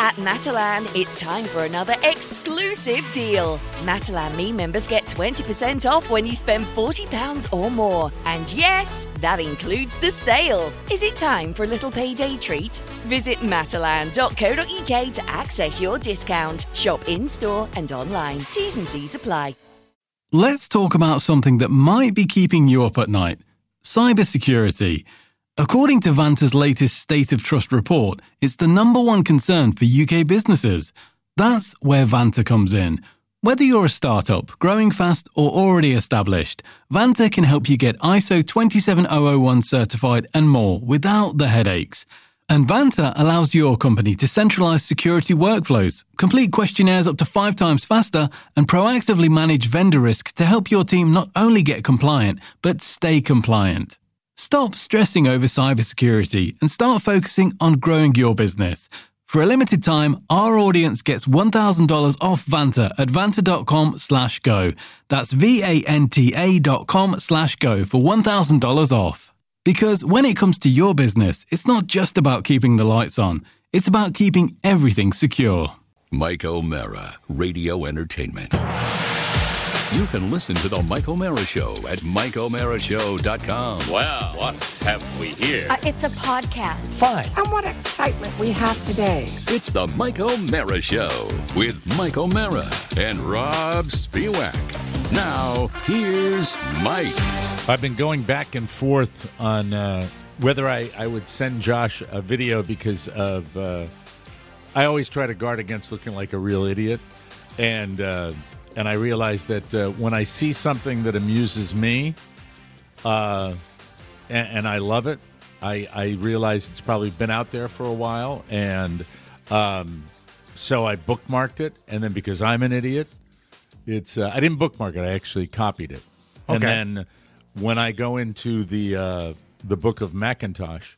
At Matalan, it's time for another exclusive deal. Matalan Me members get 20% off when you spend £40 or more. And yes, that includes the sale. Is it time for a little payday treat? Visit matalan.co.uk to access your discount. Shop in-store and online. T's and C's apply. Let's talk about something that might be keeping you up at night. Cybersecurity. According to Vanta's latest State of Trust report, it's the number one concern for UK businesses. That's where Vanta comes in. Whether you're a startup, growing fast, or already established, Vanta can help you get ISO 27001 certified and more without the headaches. And Vanta allows your company to centralize security workflows, complete questionnaires up to 5 times faster, and proactively manage vendor risk to help your team not only get compliant, but stay compliant. Stop stressing over cybersecurity and start focusing on growing your business. For a limited time, our audience gets $1,000 off Vanta at vanta.com/go. That's VANTA.com/go for $1,000 off. Because when it comes to your business, it's not just about keeping the lights on. It's about keeping everything secure. Mike O'Mara, Radio Entertainment. You can listen to The Mike O'Mara Show at MikeO'MaraShow.com. Well, what have we here? It's a podcast. Fine. And what excitement we have today. It's The Mike O'Mara Show with Mike O'Mara and Rob Spiewak. Now, here's Mike. I've been going back and forth on whether I would send Josh a video because of I always try to guard against looking like a real idiot. And I realize that when I see something that amuses me and I love it, I realize it's probably been out there for a while. And so I bookmarked it. And then because I'm an idiot, I didn't bookmark it. I actually copied it. Okay. And then when I go into the book of Macintosh,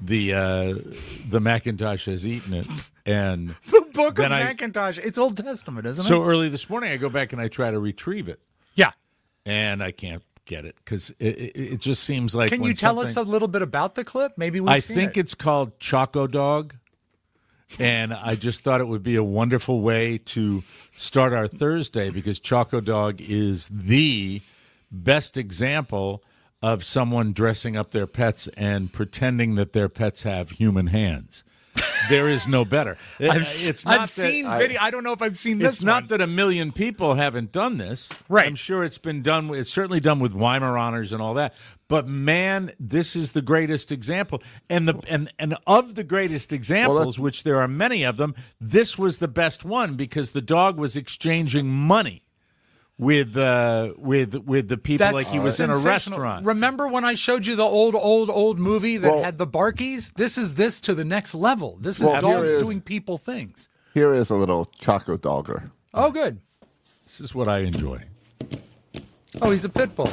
the Macintosh has eaten it. And the book of Macintosh, it's Old Testament, isn't it? So early this morning, I go back and I try to retrieve it. Yeah. And I can't get it because it just seems like. Can you tell us a little bit about the clip? Maybe we've seen it. I think it's called Choco Dog. And I just thought it would be a wonderful way to start our Thursday because Choco Dog is the best example of someone dressing up their pets and pretending that their pets have human hands. There is no better. I've seen video. I don't know if I've seen this. It's not that a million people haven't done this. Right. I'm sure it's been done. It's certainly done with Weimaraners and all that. But man, this is the greatest example. And of the greatest examples, which there are many of them, this was the best one because the dog was exchanging money with the people like he was in a restaurant. Remember when I showed you the old movie that had the Barkies? This is to the next level. This is dogs doing people things. Here is a little Choco Dogger. Oh, good. This is what I enjoy. Oh, he's a pit bull.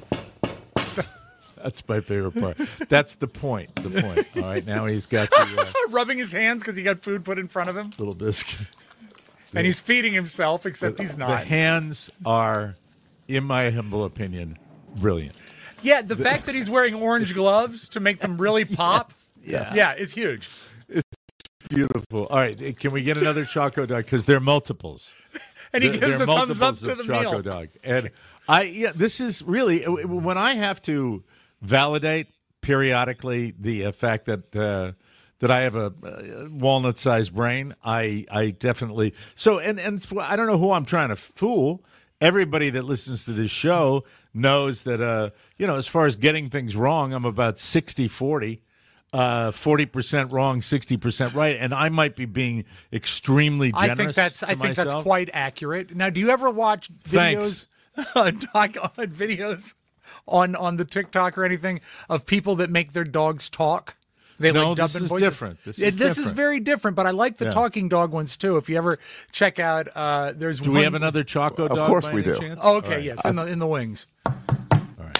That's my favorite part. That's the point. The point. All right, now he's got the rubbing his hands because he got food put in front of him. Little biscuit. And he's feeding himself, except he's not. The hands are, in my humble opinion, brilliant. Yeah, the fact that he's wearing orange gloves to make them really pop. Yes. Yeah, it's huge. It's beautiful. All right, can we get another Choco Dog? Because they're multiples. And he gives a thumbs up to the Choco meal. Dog. And this is really, when I have to validate periodically the fact that I have a walnut-sized brain, I definitely so and I don't know who I'm trying to fool. Everybody that listens to this show knows that as far as getting things wrong, I'm about 60-40, 40% wrong, 60% right, and I might be being extremely generous. I think that's quite accurate. Now, do you ever watch videos videos on the TikTok or anything of people that make their dogs talk? This is different. This is very different, but I like the talking dog ones too. If you ever check out, there's. Do we have another Choco Dog? Of course we do. Chance? Oh, okay, right. Yes, in the wings. All right.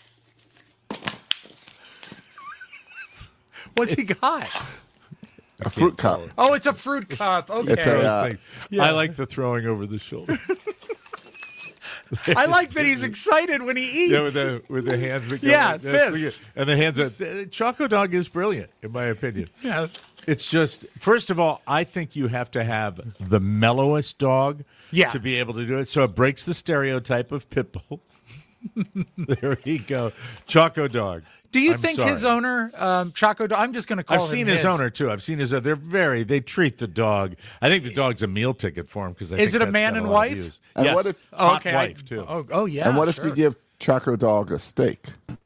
What's he got? A fruit cup. Oh, it's a fruit cup. Okay. It's I like the throwing over the shoulder. I like that he's excited when he eats. Yeah, with the hands that go fists. And the hands. Choco Dog is brilliant, in my opinion. Yeah. It's just, first of all, I think you have to have the mellowest dog to be able to do it. So it breaks the stereotype of pit bull. There you go. Choco Dog. Do you think his owner, Choco Dog, I'm just going to call him I've seen his owner, too. I've seen his owner. They treat the dog. I think the dog's a meal ticket for him. Is it a man and wife? And yes. what if, hot wife, too. Oh, yeah. And what if you give Choco Dog a steak?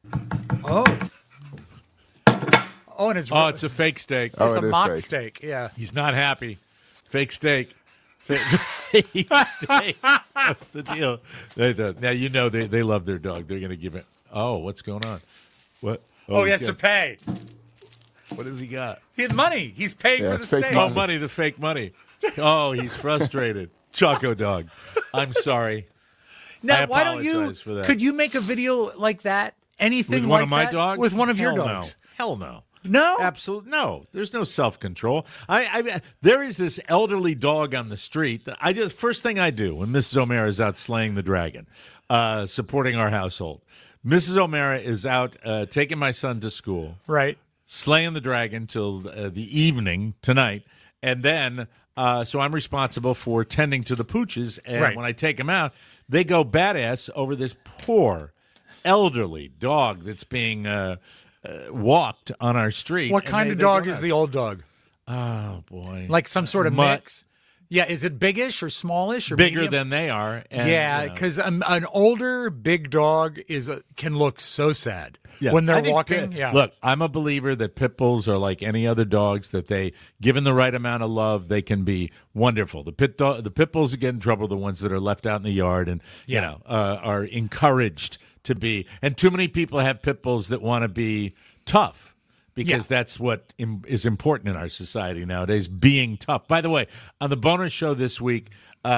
And it's a fake steak. It's a mock steak. Yeah. He's not happy. Fake steak. Fake steak. That's the deal. Now, they love their dog. They're going to give it. Oh, what's going on? What? He has to pay. What has he got? He had money. He's paying for the steak. Oh, money, the fake money. Oh, he's frustrated. Choco Dog. I'm sorry. Now, why don't you? For that. Could you make a video like that? Anything with like one of my that? dogs? With one of your Hell dogs? No. Hell no. No? Absolutely no. There's no self-control. There is this elderly dog on the street. First thing I do when Mrs. O'Mara is out slaying the dragon, supporting our household. Mrs. O'Mara is out taking my son to school. Right. Slaying the dragon till the evening tonight. And then, so I'm responsible for tending to the pooches. And when I take them out, they go badass over this poor elderly dog that's being walked on our street. What kind of dog is the old dog? Oh, boy. Like some sort of mix? Yeah, is it biggish or smallish or bigger medium? than they are? And, because an older big dog can look so sad when they're walking. Look, I'm a believer that pit bulls are like any other dogs. That they, given the right amount of love, they can be wonderful. The pit bulls that get in trouble are the ones that are left out in the yard and are encouraged to be. And too many people have pit bulls that want to be tough. Because that's what is important in our society nowadays, being tough. By the way, on the bonus show this week,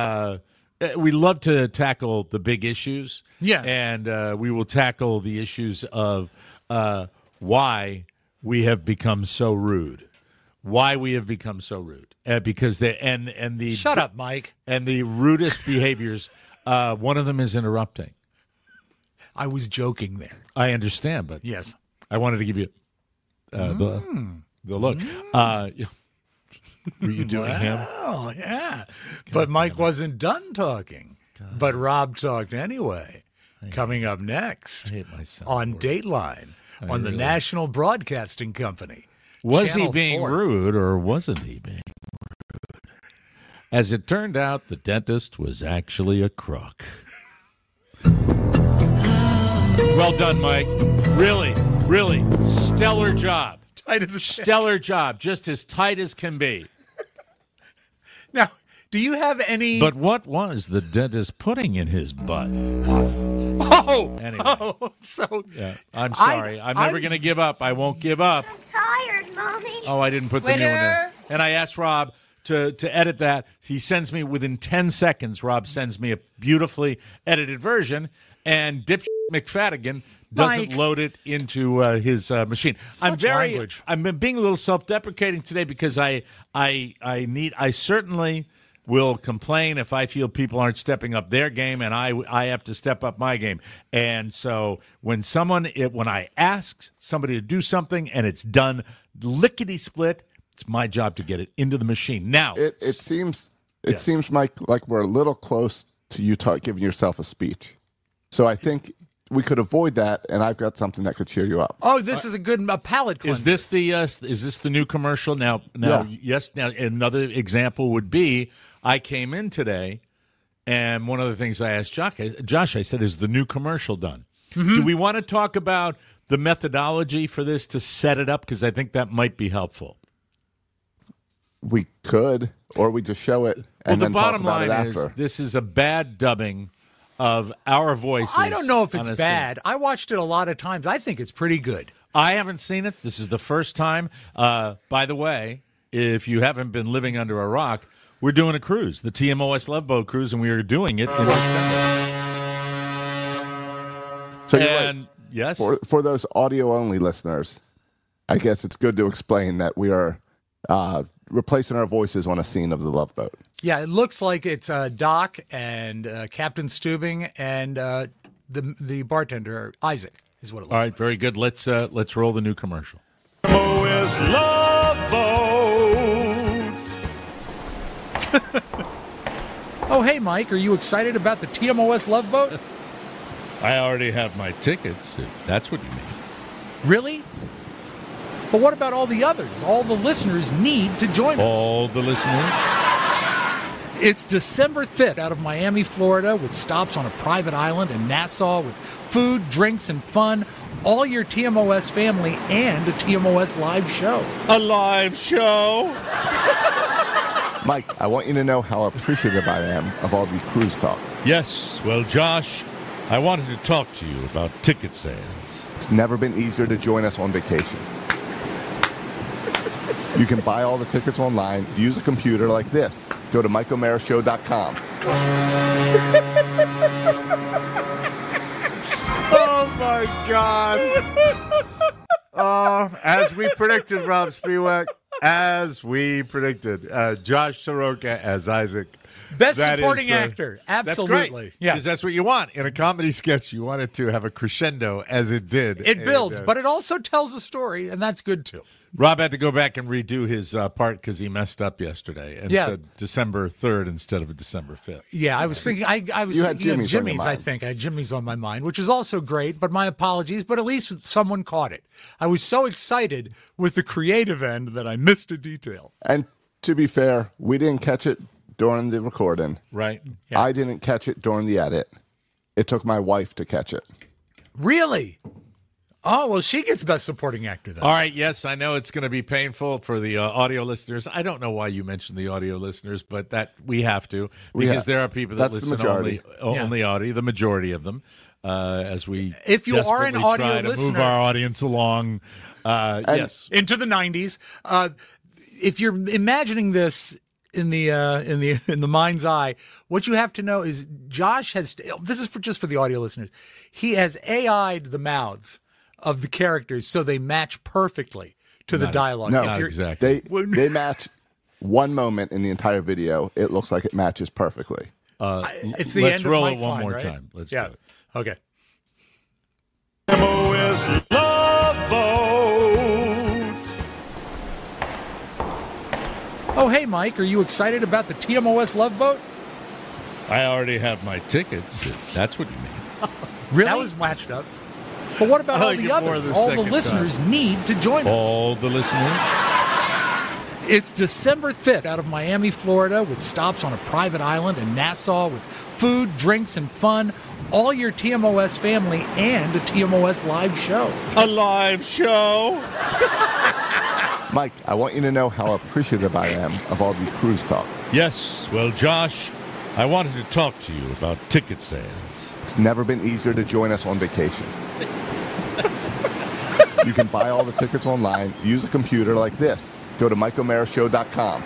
we love to tackle the big issues. Yes. And we will tackle the issues of why we have become so rude. Why we have become so rude. Because the Shut up, Mike. And the rudest behaviors, one of them is interrupting. I was joking there. I understand, but yes, I wanted to give you the look. Were you doing him? Oh, yeah. But Mike wasn't done talking. God. But Rob talked anyway. Coming up next on Dateline on the National Broadcasting Company. Was Channel he being 4. rude or wasn't he being rude? As it turned out, the dentist was actually a crook. Well done, Mike. Really stellar job. Stellar job, just as tight as can be. Now, do you have any... But what was the dentist putting in his butt? Anyway. I'm sorry. I'm never going to give up. I won't give up. I'm tired, Mommy. Oh, I didn't put the new one in. And I asked Rob to edit that. He sends me, within 10 seconds, Rob sends me a beautifully edited version, and dipshit McFaddigan doesn't load it into his machine. I'm being a little self-deprecating today because I certainly will complain if I feel people aren't stepping up their game, and I have to step up my game. And so when I ask somebody to do something and it's done lickety-split, it's my job to get it into the machine. Now it seems Mike, like we're a little close to you giving yourself a speech. So I think we could avoid that, and I've got something that could cheer you up. Oh, this is a palate cleanser. Is this the new commercial? Now, yes. Now, another example would be I came in today, and one of the things I asked Josh, I said, "Is the new commercial done?" Mm-hmm. Do we want to talk about the methodology for this to set it up? Because I think that might be helpful. We could, or we just show it. And the bottom line is this is a bad dubbing of our voices. I don't know if it's bad. I watched it a lot of times. I think it's pretty good. I haven't seen it. This is the first time. By the way, if you haven't been living under a rock, we're doing a cruise, the TMOS Love Boat Cruise, and we are doing it in December. So yes, for those audio-only listeners, I guess it's good to explain that we are replacing our voices on a scene of the Love Boat. Yeah, it looks like it's Doc and Captain Stubing and the bartender Isaac is what it looks like. All right, very good. Let's roll the new commercial. TMOS Love Boat. Oh, hey, Mike, are you excited about the TMOS Love Boat? I already have my tickets, if that's what you mean. Really? But what about all the others? All the listeners need to join us. All the listeners? It's December 5th out of Miami, Florida, with stops on a private island in Nassau with food, drinks, and fun. All your TMOS family and a TMOS live show. A live show? Mike, I want you to know how appreciative I am of all these cruise talk. Yes. Well, Josh, I wanted to talk to you about ticket sales. It's never been easier to join us on vacation. You can buy all the tickets online, use a computer like this. Go to MikeO'MaraShow.com. Oh, my God. As we predicted, Rob Spiewak. As we predicted. Josh Soroka as Isaac. Best supporting actor. Absolutely. That's great. Yeah. Because that's what you want. In a comedy sketch, you want it to have a crescendo, as it did. It builds, but it also tells a story, and that's good, too. Rob had to go back and redo his part because he messed up yesterday and said December 3rd instead of December 5th. Yeah, I was thinking. I was thinking of Jimmy's. I think I had Jimmy's on my mind, which is also great. But my apologies. But at least someone caught it. I was so excited with the creative end that I missed a detail. And to be fair, we didn't catch it during the recording. Right. Yeah. I didn't catch it during the edit. It took my wife to catch it. Really? Oh, well, she gets Best Supporting Actor, then. All right, yes, I know it's going to be painful for the audio listeners. I don't know why you mentioned the audio listeners, but that we have to because there are people that listen only audio, the majority of them, as we if you are an audio try to listener, move our audience along, yes, into the 90s. If you're imagining this in the mind's eye, what you have to know is Josh has. This is just for the audio listeners. He has AI'd the mouths of the characters so they match perfectly to the dialogue. No, not exactly. They match one moment in the entire video. It looks like it matches perfectly. It's the let's end roll of Mike's it one line, more right? time. Let's do it. Okay. TMOS Love Boat. Oh, hey, Mike, are you excited about the TMOS Love Boat? I already have my tickets, if that's what you mean. Really? That was matched up. But what about all the others? All the listeners need to join us. All the listeners? It's December 5th out of Miami, Florida, with stops on a private island in Nassau with food, drinks, and fun. All your TMOS family and a TMOS live show. A live show? Mike, I want you to know how appreciative I am of all these cruise talk. Yes. Well, Josh, I wanted to talk to you about ticket sales. It's never been easier to join us on vacation. You can buy all the tickets online, use a computer like this. Go to MikeO'MaraShow.com.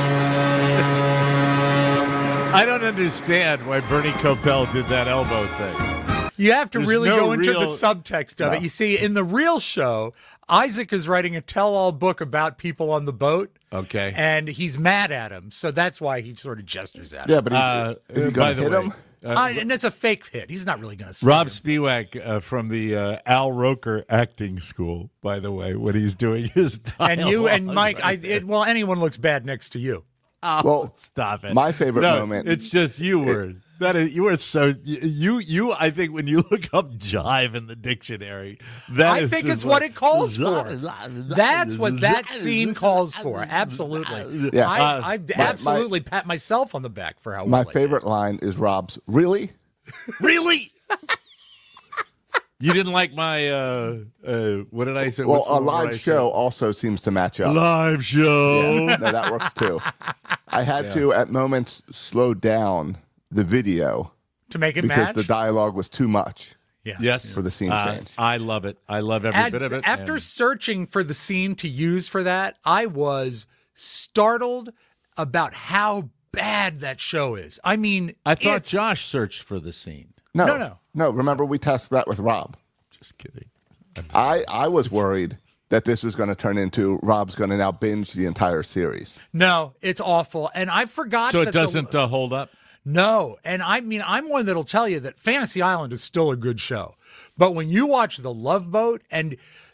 I don't understand why Bernie Kopell did that elbow thing. You have to There's really no go into real- the subtext of it. You see, in the real show, Isaac is writing a tell-all book about people on the boat. Okay. And he's mad at him, so that's why he sort of gestures at him. Yeah, but is he going to hit him? And it's a fake hit. He's not really going to. Rob Spiewak from the Al Roker acting school, by the way, when he's doing his dialogue. And you and Mike, well, anyone looks bad next to you. Oh, well, stop it. My favorite moment. It's just you were. You were so you. I think when you look up jive in the dictionary, I think it's what it calls for. That's what that scene calls for. Absolutely. Yeah. I absolutely pat myself on the back for how. My well favorite line is Rob's. Really? Really? You didn't like my what did I say? Well, a live show also seems to match up. Live show. Yeah, no, that works too. I had to at moments slow down the video to make it because match? the dialogue was too much. Yeah. Yes. For the scene change. I love it. I love every bit of it. After searching for the scene to use for that, I was startled about how bad that show is. I mean, I thought Josh searched for the scene. No. Remember, we tested that with Rob. Just kidding. I was worried that this was going to turn into Rob's going to now binge the entire series. No, it's awful. And I forgot. So it doesn't hold up? No. And I mean, I'm one that'll tell you that Fantasy Island is still a good show. But when you watch The Love Boat, and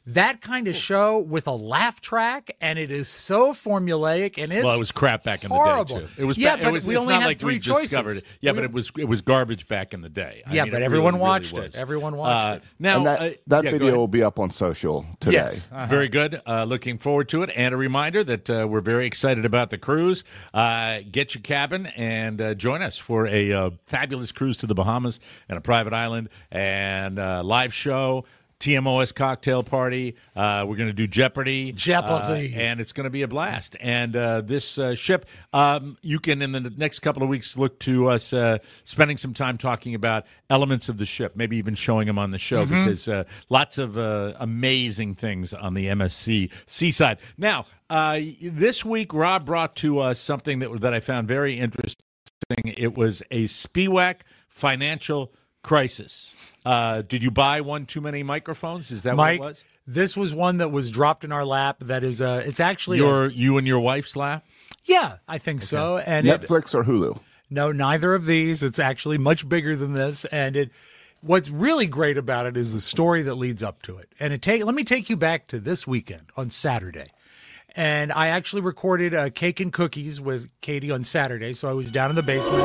that kind of show with a laugh track, and it is so formulaic, and it's Well, it was crap back in horrible. the day, too. It was yeah, ba- but it was, we it's only not had like 3 we choices. discovered it. Yeah, but it was garbage back in the day. Yeah, but everyone watched really it. was. Everyone watched it. Now, And that yeah, go video ahead. will be up on social today. Yes. Very good. Looking forward to it. And a reminder that we're very excited about the cruise. Get your cabin and join us for a fabulous cruise to the Bahamas and a private island and live show. TMOS cocktail party. We're going to do Jeopardy. And it's going to be a blast. And this ship, you can, in the next couple of weeks, look to us spending some time talking about elements of the ship, maybe even showing them on the show, because lots of amazing things on the MSC Seaside. Now, this week, Rob brought to us something that I found very interesting. It was a SPIWAC financial crisis. Did you buy one too many microphones? Is that Mike, what it was? This was one that was dropped in our lap. That is, it's actually You and your wife's lap? Yeah, I think so. And Netflix or Hulu? No, neither of these. It's actually much bigger than this. And what's really great about it is the story that leads up to it. And let me take you back to this weekend on Saturday. And I actually recorded Cake and Cookies with Katie on Saturday. So I was down in the basement.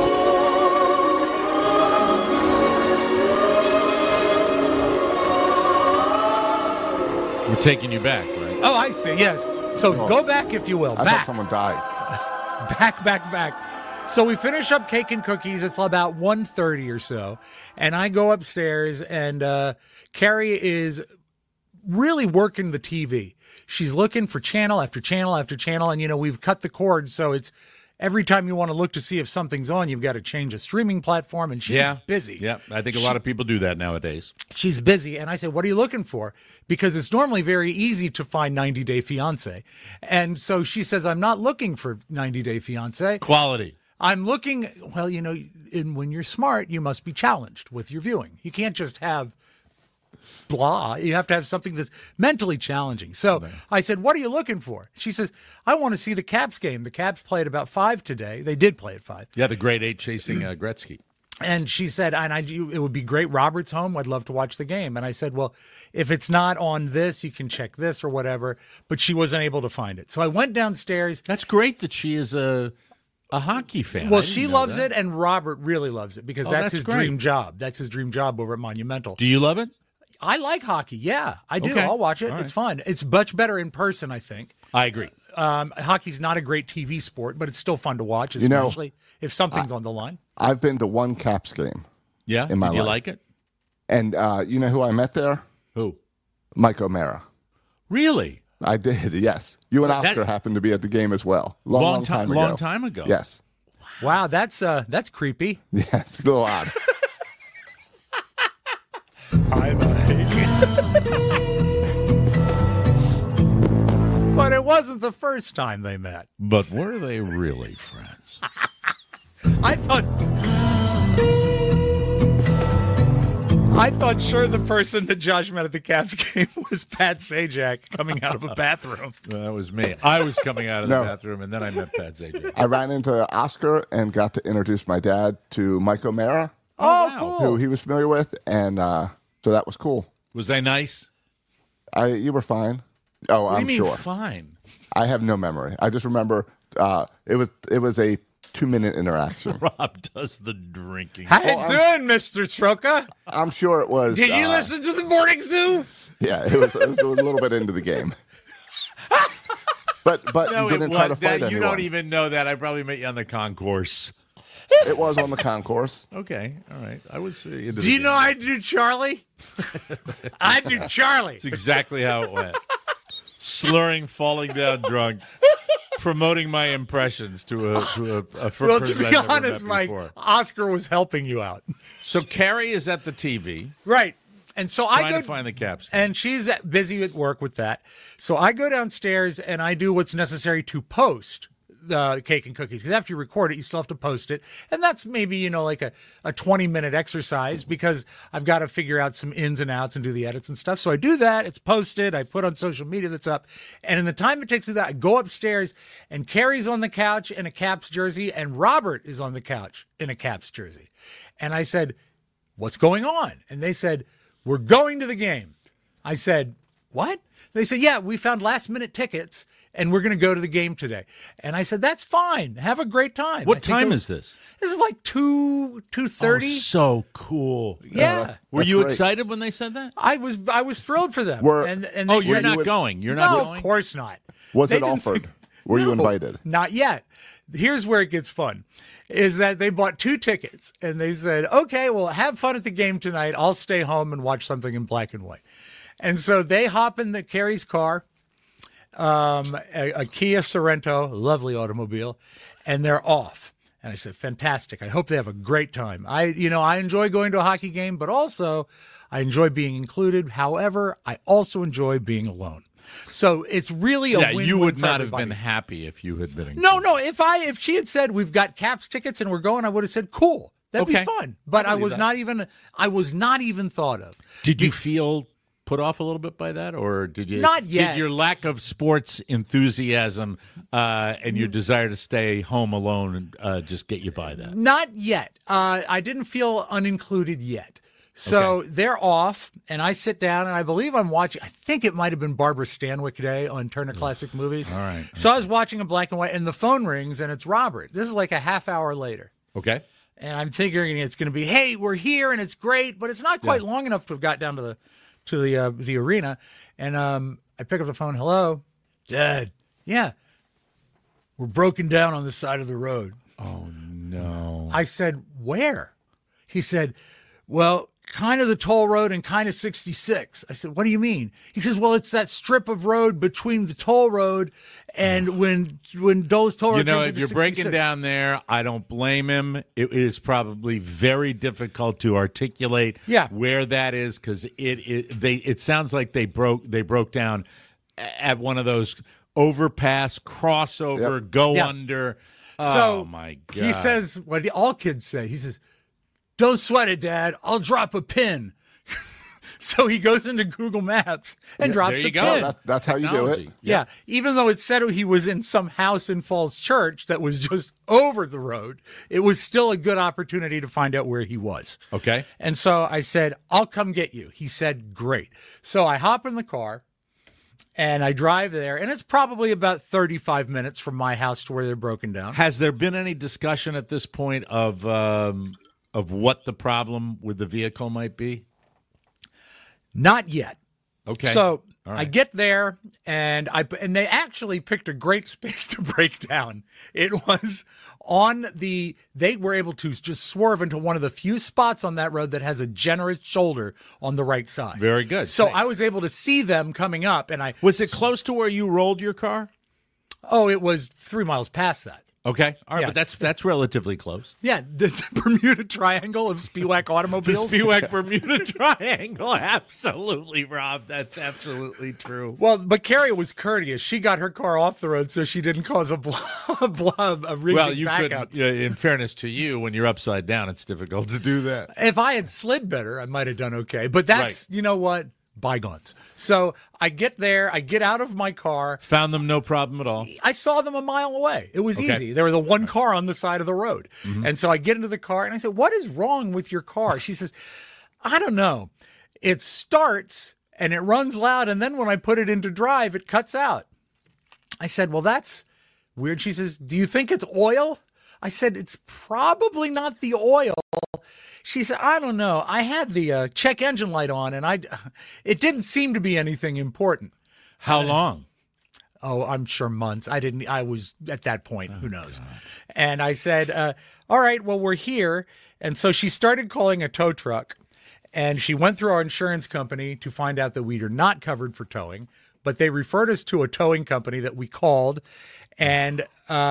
We're taking you back, right? Oh, I see. Yes. So go back, if you will. I Back. thought someone died. Back. So we finish up Cake and Cookies. It's about 1:30 or so. And I go upstairs, and Carrie is really working the TV. She's looking for channel after channel after channel. And, we've cut the cord. So it's every time you want to look to see if something's on, you've got to change a streaming platform. And she's busy. Yeah, I think a lot of people do that nowadays. She's busy. And I said, what are you looking for? Because it's normally very easy to find 90 Day Fiancé. And so she says, I'm not looking for 90 Day Fiancé. Quality. I'm looking, well, when you're smart, you must be challenged with your viewing. You can't just have blah. You have to have something that's mentally challenging. So I said, what are you looking for? She says, I want to see the Caps game. The Caps play at about 5 today. They did play at 5. Yeah, the grade 8 chasing Gretzky. And she said, it would be great. Robert's home. I'd love to watch the game. And I said, well, if it's not on this, you can check this or whatever. But she wasn't able to find it. So I went downstairs. That's great that she is a hockey fan. Well, she loves it, and Robert really loves it because that's his great. dream job. That's his dream job over at Monumental. Do you love it? I like hockie. Yeah, I do. Okay. I'll watch it. All It's fun. It's much better in person, I think. I agree. Hockey's not a great TV sport, but it's still fun to watch, especially if something's on the line. I've been to one Caps game. Yeah? In my Did you life. like it? And you know who I met there? Who? Mike O'Mara. Really? I did, yes. You and Oscar happened to be at the game as well. Long time ago. Long time ago. Yes. Wow, that's creepy. Yeah, it's a little odd. I'm But it wasn't the first time they met. But were they really friends? I thought sure the person that Josh met at the Caps game was Pat Sajak coming out of a bathroom. That was me. I was coming out of the bathroom, and then I met Pat Sajak. I ran into Oscar and got to introduce my dad to Mike O'Mara, Oh, who he was familiar with, and so that was cool. Was they nice? You were fine. Oh, What I'm do you mean sure. fine? I have no memory. I just remember it was a 2-minute interaction. Rob does the drinking. How you doing, Mr. Stroka? I'm sure it was. Did you listen to the morning zoo? Yeah, it was a little bit into the game. But No, you didn't try to fight you anyone. don't even know that. I probably met you on the concourse. It was on the concourse. Okay, all right. I was. Do you know I do Charlie? I do Charlie. That's exactly how it went. Slurring, falling down drunk, promoting my impressions to a first Well, person to be I've never honest, met Mike, before. Oscar was helping you out. So Carrie is at the TV, Right. And so I trying go to find the Caps. and she's busy at work with that. So I go downstairs and I do what's necessary to post the Cake and Cookies. Because after you record it, you still have to post it. And that's maybe, like a 20-minute exercise because I've got to figure out some ins and outs and do the edits and stuff. So I do that. It's posted. I put on social media that's up. And in the time it takes to do that, I go upstairs and Carrie's on the couch in a Caps jersey and Robert is on the couch in a Caps jersey. And I said, what's going on? And they said, we're going to the game. I said, what? They said, yeah, we found last-minute tickets, and we're going to go to the game today. And I said, that's fine. Have a great time. What time is this? This is like 2:30. Oh, so cool. Yeah. Were you great. excited when they said that? I was thrilled for them. And they You're said, not going. You're not no, going? of course not. Was They it didn't offered? think- Were you No, invited? Not yet. Here's where it gets fun, is that they bought 2 tickets, and they said, okay, well, have fun at the game tonight. I'll stay home and watch something in black and white. And so they hop in Carrie's car, a Kia Sorento, lovely automobile, and they're off. And I said, fantastic. I hope they have a great time. I enjoy going to a hockey game, but also I enjoy being included. However, I also enjoy being alone. So it's really a win-win you would for not everybody. have been happy if you had been included. No. If she had said we've got Caps tickets and we're going, I would have said cool. That'd be Okay. fun. But I believe was that. not even thought of. Did you feel put off a little bit by that, or did you? Not yet. Did your lack of sports enthusiasm and your desire to stay home alone just get you by that? Not yet. I didn't feel unincluded yet. So they're off, and I sit down, and I believe I'm watching. I think it might have been Barbara Stanwyck Day on Turner Classic Movies. All right. So I was watching a black and white, and the phone rings, and it's Robert. This is like a half hour later. Okay. And I'm figuring it's going to be, hey, we're here, and it's great, but it's not quite long enough to have got down to the arena. And I pick up the phone. Hello, Dad. Yeah, we're broken down on the side of the road. Oh no. I said, where? He said, well, kind of the toll road and kind of 66. I said, what do you mean? He says, well, it's that strip of road between the toll road and when those toll road You know, turns if into you're 66. breaking down there, I don't blame him. It is probably very difficult to articulate where that is because it sounds like they broke down at one of those overpass, crossover, go under. So oh my God. He says what all kids say. He says, don't sweat it, Dad. I'll drop a pin. So he goes into Google Maps and drops there you a go. pin. That's how you do it. Yeah. Even though it said he was in some house in Falls Church that was just over the road, it was still a good opportunity to find out where he was. Okay. And so I said, I'll come get you. He said, great. So I hop in the car and I drive there, and it's probably about 35 minutes from my house to where they're broken down. Has there been any discussion at this point of what the problem with the vehicle might be? Not yet. Okay. So All right. I get there, and they actually picked a great space to break down. It was they were able to just swerve into one of the few spots on that road that has a generous shoulder on the right side. Very good. So Thanks. I was able to see them coming up, and Was it close to where you rolled your car? Oh, it was 3 miles past that. Okay. All right, Yeah. but that's relatively close. Yeah, the Bermuda Triangle of Spiewak The automobiles. Spiewak Bermuda Triangle. Absolutely, Rob. That's absolutely true. Well, but Carrie was courteous. She got her car off the road so she didn't cause a wriggling Well, you could. backup. In fairness to you, when you're upside down, it's difficult to do that. If I had slid better, I might have done okay. But that's, you know what? Bygones. So I get there. I get out of my car. Found them no problem at all. I saw them a mile away. It was Okay. easy. There was the one car on the side of the road. And so I get into the car and I said, what is wrong with your car? She says, I don't know. It starts and it runs loud. And then when I put it into drive, it cuts out. I said, well, that's weird. She says, do you think it's oil? I said, it's probably not the oil. She said, I don't know. I had the check engine light on, and it didn't seem to be anything important. How long? Oh, I'm sure months. I was at that point. Who knows? God. And I said, all right, well, we're here. And so she started calling a tow truck, and she went through our insurance company to find out that we are not covered for towing, but they referred us to a towing company that we called. And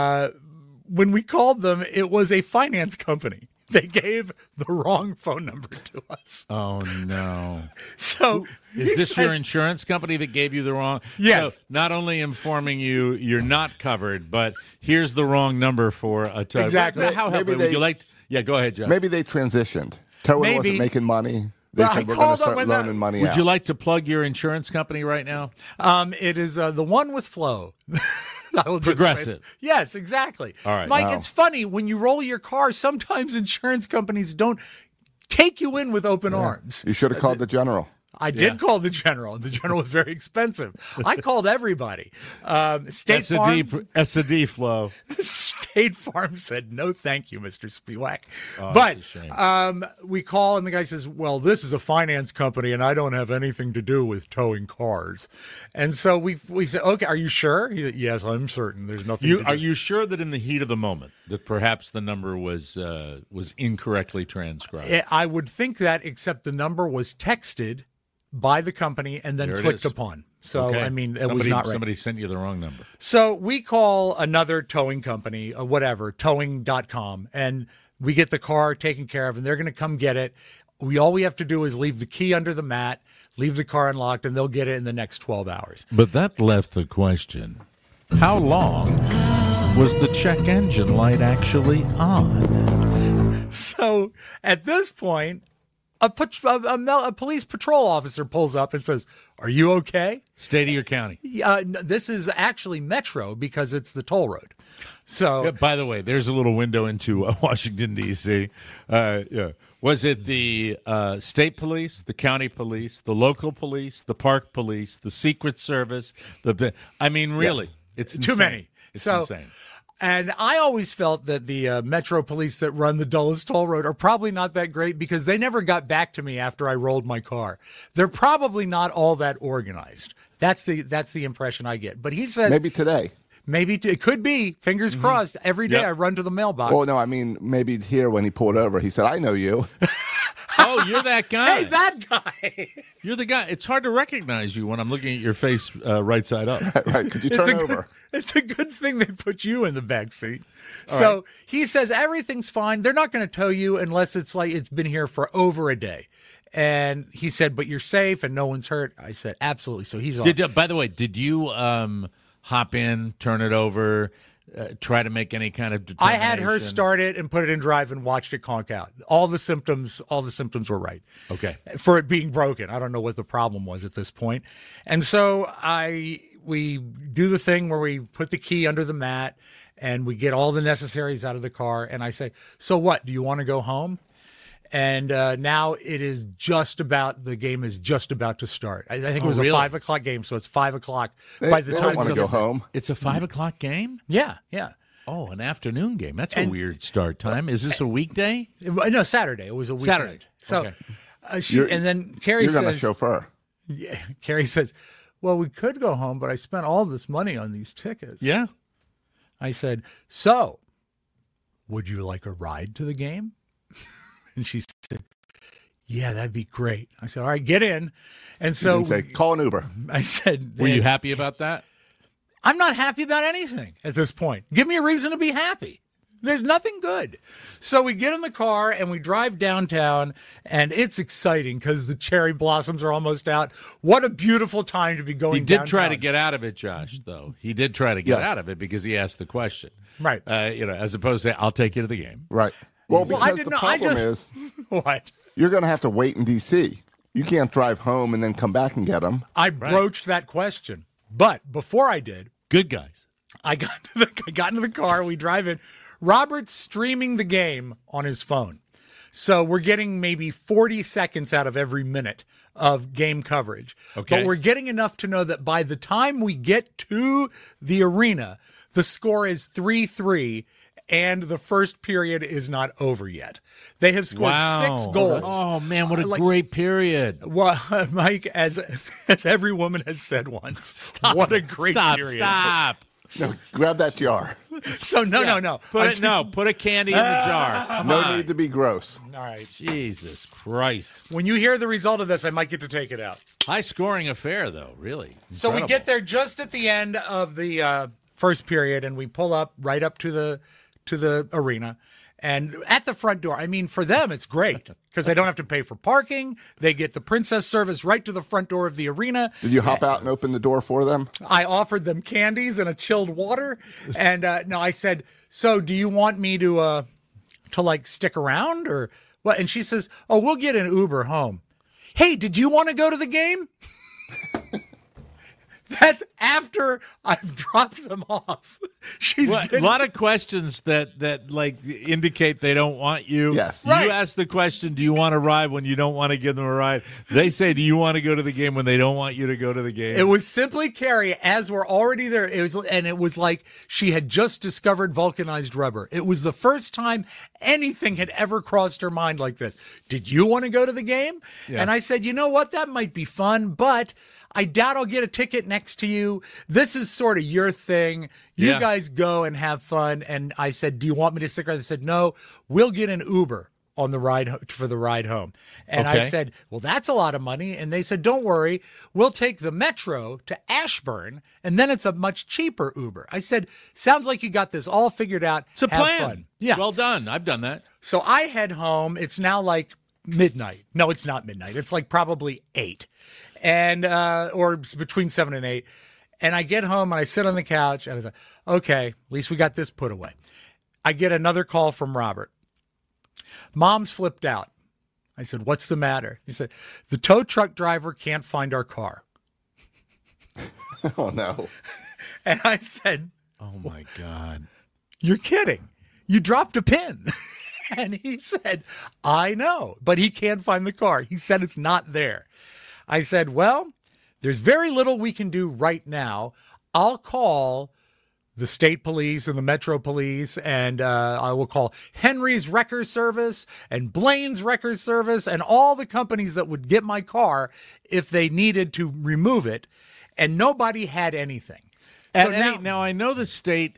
when we called them, it was a finance company. They gave the wrong phone number to us. Oh, no. So is this your insurance company that gave you the wrong? Yes. So not only informing you you're not covered, but here's the wrong number for a tow. Exactly. How Maybe would you like? Yeah, go ahead, John. Maybe they transitioned. Towing Maybe. wasn't making money. They Well, I said we're going called to them start when loaning money Would out. you like to plug your insurance company right now? It is the one with Flo. I will just say Progressive. that. Yes, exactly. All right. Mike, Wow. it's funny when you roll your car, sometimes insurance companies don't take you in with open arms. You should have called the general. I did call the General. The General was very expensive. I called everybody. State Farm. S&D flow. State Farm said, no, thank you, Mr. Spiewak. Oh, but we call, and the guy says, well, this is a finance company, and I don't have anything to do with towing cars. And so we said, okay, are you sure? He said, yes, I'm certain. There's nothing to do. Are you sure that in the heat of the moment that perhaps the number was incorrectly transcribed? I would think that, except the number was texted by the company and then clicked upon. So, okay. I mean, it was not right. Somebody sent you the wrong number. So we call another towing company, whatever, towing.com, and we get the car taken care of, and they're going to come get it. All we have to do is leave the key under the mat, leave the car unlocked, and they'll get it in the next 12 hours. But that left the question, how long was the check engine light actually on? So at this point, a police patrol officer pulls up and says, are you okay? State of your county. This is actually Metro because it's the toll road. So, by the way, there's a little window into Washington, D.C. Was it the state police, the county police, the local police, the park police, the Secret Service? I mean, really, yes. It's too insane. many. It's insane. And I always felt that the Metro police that run the Dulles Toll Road are probably not that great because they never got back to me after I rolled my car. They're probably not all that organized. That's the impression I get. But he says maybe today. Maybe it could be. Fingers crossed. Every day I run to the mailbox. Well, no, I mean maybe here when he pulled over, he said, "I know you." Oh, you're that guy. Hey, that guy. You're the guy. It's hard to recognize you when I'm looking at your face right side up. Right. Could you turn over? It's a good thing they put you in the back seat. So he says everything's fine. They're not going to tow you unless it's like it's been here for over a day. And he said, but you're safe and no one's hurt. I said, absolutely. So he's on. By the way, did you hop in, turn it over, try to make any kind of determination? I had her start it and put it in drive and watched it conk out. All the symptoms were right. Okay. For it being broken. I don't know what the problem was at this point. And so we do the thing where we put the key under the mat and we get all the necessaries out of the car. And I say, so what? Do you want to go home? And now it is the game is just about to start. I think it was a 5 o'clock game, so it's 5 o'clock by the time they want to go home. It's a 5 o'clock game? Yeah. Oh, an afternoon game. That's a weird start time. Is this a weekday? No, Saturday. It was a weekend. Saturday. So, and then Carrie says, "You're going to chauffeur." Yeah, Carrie says, "Well, we could go home, but I spent all this money on these tickets." Yeah. I said, "So, would you like a ride to the game?" And she said, "Yeah, that'd be great." I said, "All right, get in." And so you didn't say, call an Uber. I said, "Were you happy about that?" I'm not happy about anything at this point. Give me a reason to be happy. There's nothing good. So we get in the car and we drive downtown, and it's exciting because the cherry blossoms are almost out. What a beautiful time to be going downtown. He did try to get out of it, Josh, though. He did try to get out of it because he asked the question. Right. As opposed to, I'll take you to the game. Right. Well, because the problem is what? You're going to have to wait in D.C. You can't drive home and then come back and get them. I broached that question. But before I did, good guys. I got into the car. We drive in. Robert's streaming the game on his phone. So we're getting maybe 40 seconds out of every minute of game coverage. Okay. But we're getting enough to know that by the time we get to the arena, the score is 3-3, and the first period is not over yet. They have scored 6 goals. Oh, man, what a great period. Well, Mike, as every woman has said once, what a great period. Stop. No, grab that jar. So no. Put a candy in the jar. No need to be gross. All right. Jesus Christ. When you hear the result of this, I might get to take it out. High scoring affair, though, really. Incredible. So we get there just at the end of the first period, and we pull up right up to the arena. And at the front door, I mean, for them, it's great because they don't have to pay for parking. They get the princess service right to the front door of the arena. Did you hop out and open the door for them? I offered them candies and a chilled water. And no, I said, so do you want me to like stick around or what? And she says, oh, we'll get an Uber home. Hey, did you want to go to the game? That's after I've dropped them off. A lot of questions that like indicate they don't want you. Yes. You ask the question, do you want to ride when you don't want to give them a ride? They say, do you want to go to the game when they don't want you to go to the game? It was simply Carrie, as we're already there. It was like she had just discovered vulcanized rubber. It was the first time anything had ever crossed her mind like this. Did you want to go to the game? Yeah. And I said, you know what? That might be fun, but I doubt I'll get a ticket next to you. This is sort of your thing. You guys go and have fun. And I said, do you want me to stick around? They said, no, we'll get an Uber on the ride for the ride home. And I said, well, that's a lot of money. And they said, don't worry, we'll take the Metro to Ashburn, and then it's a much cheaper Uber. I said, sounds like you got this all figured out. It's a plan. Fun. Yeah. Well done. I've done that. So I head home. It's now like midnight. No, it's not midnight. It's like probably 8. And or between 7 and 8. And I get home and I sit on the couch and I say, okay, at least we got this put away. I get another call from Robert. Mom's flipped out. I said, what's the matter? He said, the tow truck driver can't find our car. Oh, no. And I said, oh, my God. You're kidding. You dropped a pin. And he said, I know, but he can't find the car. He said it's not there. I said, well, there's very little we can do right now. I'll call the state police and the Metro police, and I will call Henry's Wrecker Service and Blaine's Wrecker Service and all the companies that would get my car if they needed to remove it, and nobody had anything. So now I know the state,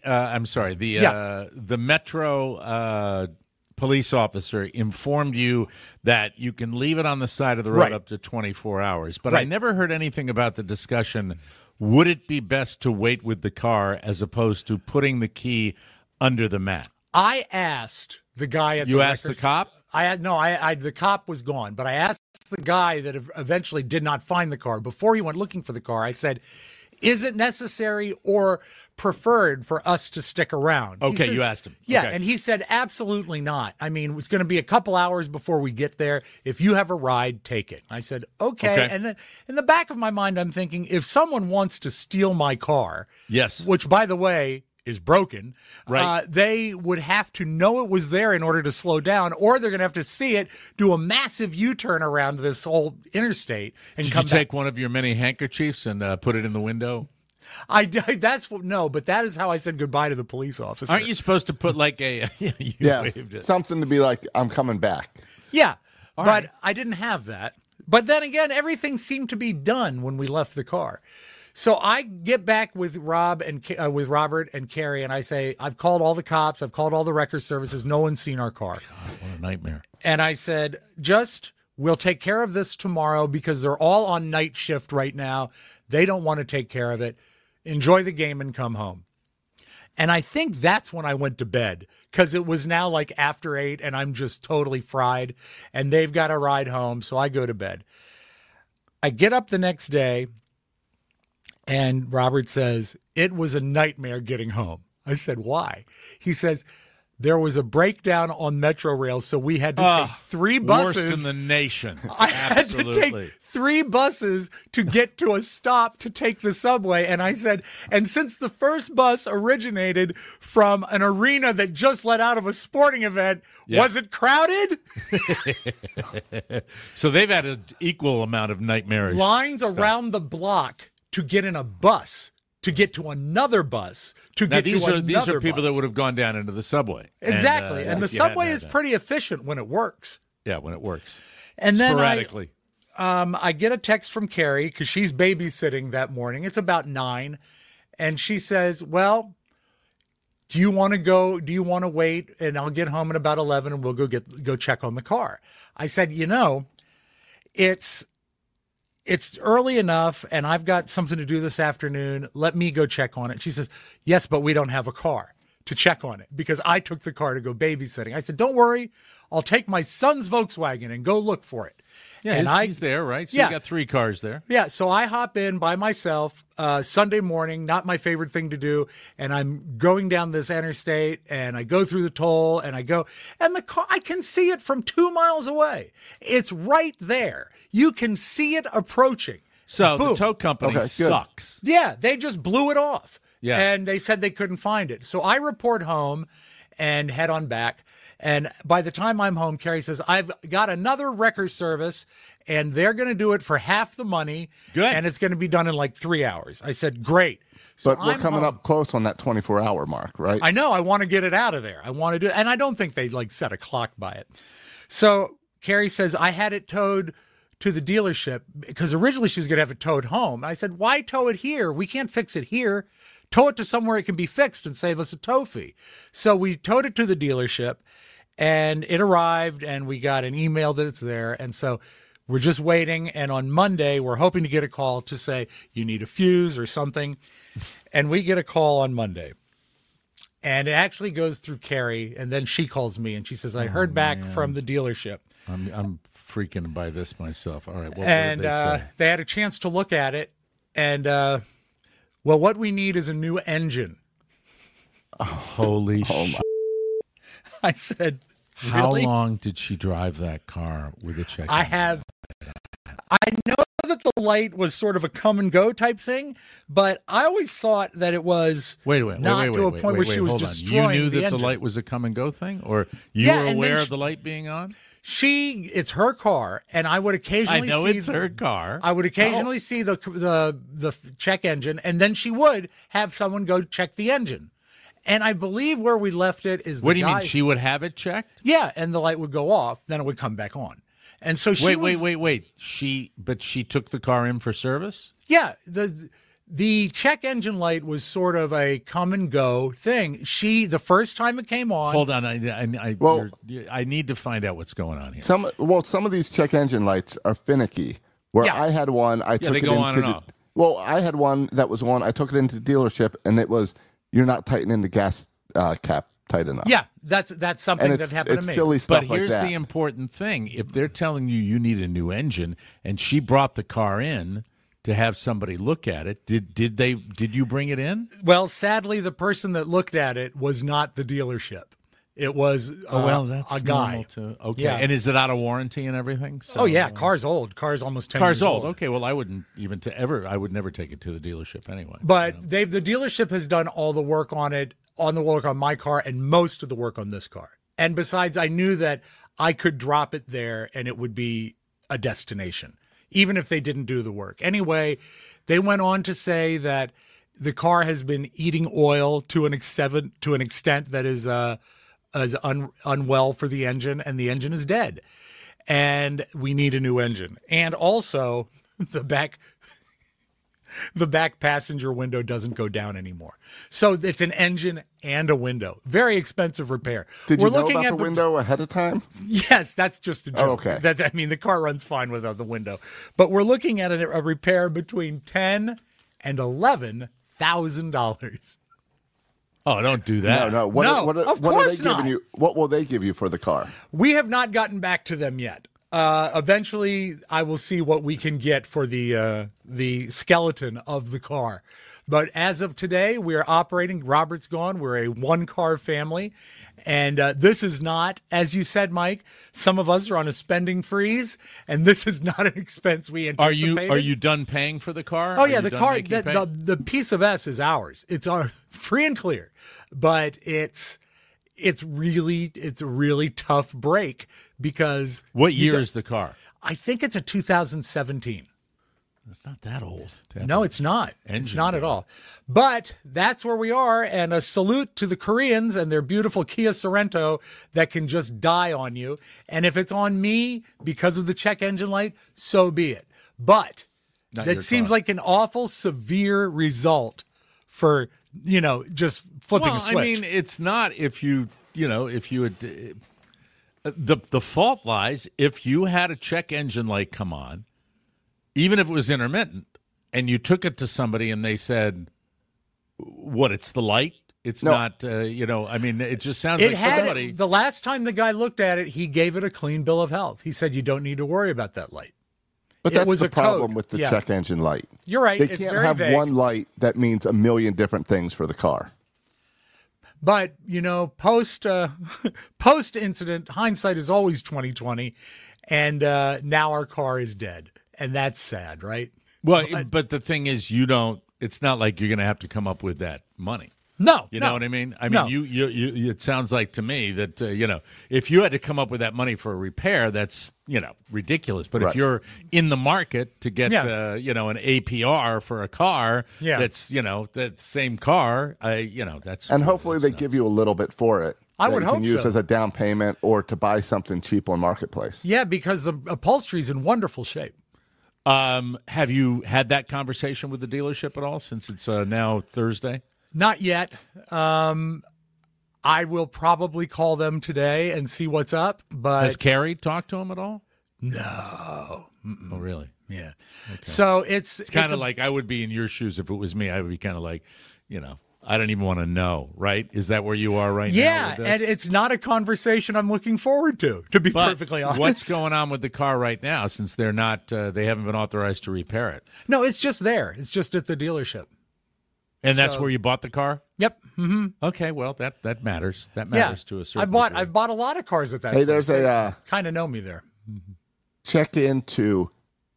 the Metro police officer informed you that you can leave it on the side of the road up to 24 hours. But I never heard anything about the discussion, would it be best to wait with the car as opposed to putting the key under the mat? I asked the guy at You asked the cop? The cop was gone, but I asked the guy that eventually did not find the car. Before he went looking for the car, I said, is it necessary or preferred for us to stick around? Okay, you asked him. Yeah, okay. And he said, absolutely not. I mean, it's going to be a couple hours before we get there. If you have a ride, take it. I said, okay. And then in the back of my mind, I'm thinking, if someone wants to steal my car, which, by the way, is broken, they would have to know it was there in order to slow down, or they're going to have to see it, do a massive U-turn around this whole interstate, and come back. Did you take one of your many handkerchiefs and put it in the window? But that is how I said goodbye to the police officer. Aren't you supposed to put like a waved it. Something to be like, I'm coming back. Yeah, but I didn't have that. But then again, everything seemed to be done when we left the car. So I get back with Robert and Carrie, and I say, I've called all the cops, I've called all the wrecker services, no one's seen our car. God, what a nightmare. And I said, we'll take care of this tomorrow because they're all on night shift right now. They don't want to take care of it. Enjoy the game and come home. And I think that's when I went to bed because it was now like after 8 and I'm just totally fried and they've got to ride home. So I go to bed. I get up the next day. And Robert says, it was a nightmare getting home. I said, why? He says, there was a breakdown on Metro Rail, so we had to take 3 buses. Worst in the nation. I had to take 3 buses to get to a stop to take the subway. And I said, and since the first bus originated from an arena that just let out of a sporting event, was it crowded? So they've had an equal amount of nightmarish lines around the block to get in a bus, to get to another bus, to get to another bus. These are people that would have gone down into the subway. Exactly. And the subway is pretty efficient when it works. Yeah, when it works. And sporadically. Then I get a text from Carrie because she's babysitting that morning. It's about 9. And she says, well, do you want to go? Do you want to wait? And I'll get home at about 11 and we'll go check on the car. I said, it's early enough, and I've got something to do this afternoon. Let me go check on it. She says, yes, but we don't have a car to check on it because I took the car to go babysitting. I said, don't worry. I'll take my son's Volkswagen and go look for it. Yeah, and he's there, right? So you got 3 cars there. Yeah, so I hop in by myself Sunday morning, not my favorite thing to do, and I'm going down this interstate, and I go through the toll, and the car, I can see it from 2 miles away. It's right there. You can see it approaching. So Boom. the tow company Okay, good. sucks. Yeah, they just blew it off. Yeah. And they said they couldn't find it. So I report home and head on back. And by the time I'm home, Carrie says, I've got another wrecker service, and they're going to do it for half the money. Good. And it's going to be done in like 3 hours. I said, great. So But we're I'm coming home. up close on that 24-hour mark, right? I know. I want to get it out of there. I want to do it. And I don't think they like set a clock by it. So Carrie says, I had it towed to the dealership because originally she was going to have it towed home. I said, why tow it here? We can't fix it here. Tow it to somewhere it can be fixed and save us a tow fee. So we towed it to the dealership, and it arrived, and we got an email that it's there. And so we're just waiting. And on Monday, we're hoping to get a call to say, you need a fuse or something. And we get a call on Monday. And it actually goes through Carrie, and then she calls me, and she says, I heard back from the dealership. I'm freaking by this myself. All right. What And did they say? they had a chance to look at it. And, well, what we need is a new engine. Holy shit. I said, How really? long did she drive that car with a check? I know that the light was sort of a come and go type thing, but I always thought that it was Wait, not to a point where she was hold on. destroying You knew the that engine. the light was a come and go thing, or you Yeah, were and then aware she- of the light being on? It's her car, and I would I occasionally know see it's her car. I would occasionally see the check engine, and then she would have someone go check the engine. And I believe where we left it is the What do you guy, mean? She would have it checked? Yeah, and the light would go off, then it would come back on. And so she Wait. She took the car in for service? Yeah, the check engine light was sort of a come and go thing. The first time it came on. Hold on. I need to find out what's going on here. Some of these check engine lights are finicky. Where Yeah. I had one, I took they it go into on and off. Well, I had one that was on. I took it into the dealership, and it was you're not tightening the gas cap tight enough. Yeah, that's something and that happened to me. silly stuff But like here's that. the important thing. If they're telling you need a new engine and she brought the car in to have somebody look at it, did you bring it in? Well, sadly, the person that looked at it was not the dealership. It was a guy. normal too. Okay. Yeah. And is it out of warranty and everything? So, Oh yeah, car's old. Car's almost 10 Car's years old. Okay, well, I wouldn't even I would never take it to the dealership anyway. But the dealership has done all the work on it, on my car, and most of the work on this car. And besides, I knew that I could drop it there and it would be a destination, even if they didn't do the work. Anyway, they went on to say that the car has been eating oil to an extent that is unwell for the engine, and the engine is dead. And we need a new engine. And also, the back passenger window doesn't go down anymore. So it's an engine and a window. Very expensive repair. Did We're you know looking about at the window ahead of time? Yes, that's just a joke. Oh, okay. The car runs fine without the window. But we're looking at a repair between $10,000 and $11,000. Oh, don't do that. No. Of What are course they not. giving you? What will they give you for the car? We have not gotten back to them yet. Eventually, I will see what we can get for the skeleton of the car. But as of today, we are operating. Robert's gone. We're a one-car family. And this is not, as you said, Mike, some of us are on a spending freeze, and this is not an expense we anticipated. Are you done paying for the car? Oh, Are yeah, you the done car, making pay? the piece of S is ours. It's our free and clear. But it's a really tough break because What year is the car? I think it's a 2017. It's not that old. No, it's not. It's Engine not at guy. all. But that's where we are. And a salute to the Koreans and their beautiful Kia Sorento that can just die on you. And if it's on me because of the check engine light, so be it. But Not your that seems car. like an awful severe result for, just flipping a switch. I mean, it's not if you had. The fault lies if you had a check engine light come on, even if it was intermittent, and you took it to somebody and they said, "What? It's the light. It's No. not." I mean, it just sounds like somebody. The last time the guy looked at it, he gave it a clean bill of health. He said, you don't need to worry about that light. But It that's was the a code. problem with the Yeah. check engine light. You're right. They It's can't very have vague. one light that means a million different things for the car. But post incident, hindsight is always 20/20, and now our car is dead, and that's sad, right? Well, but the thing is, it's not like you're going to have to come up with that money. No. You know what I mean? I mean, No. you it sounds like to me that, if you had to come up with that money for a repair, that's, ridiculous. But if you're in the market to get, an APR for a car that's, that same car, that's. And hopefully they give you a little bit for it. I would hope so. You can use so. as a down payment or to buy something cheap on Marketplace. Yeah, because the upholstery's in wonderful shape. Have you had that conversation with the dealership at all since it's now Thursday? Not yet. I will probably call them today and see what's up. But has Carrie talked to him at all? No. Mm-mm. Oh, really? Yeah. Okay. So it's kind of like I would be in your shoes if it was me. I would be kind of like, I don't even want to know, right? Is that where you are right now? Yeah, and it's not a conversation I'm looking forward to be perfectly honest. What's going on with the car right now since they're not, they haven't been authorized to repair it? No, it's just there. It's just at the dealership. And that's where you bought the car? Yep. Mm-hmm. Okay, well, that matters. That matters to a certain I bought a lot of cars at that Hey, place. there's kind of know me there. Check into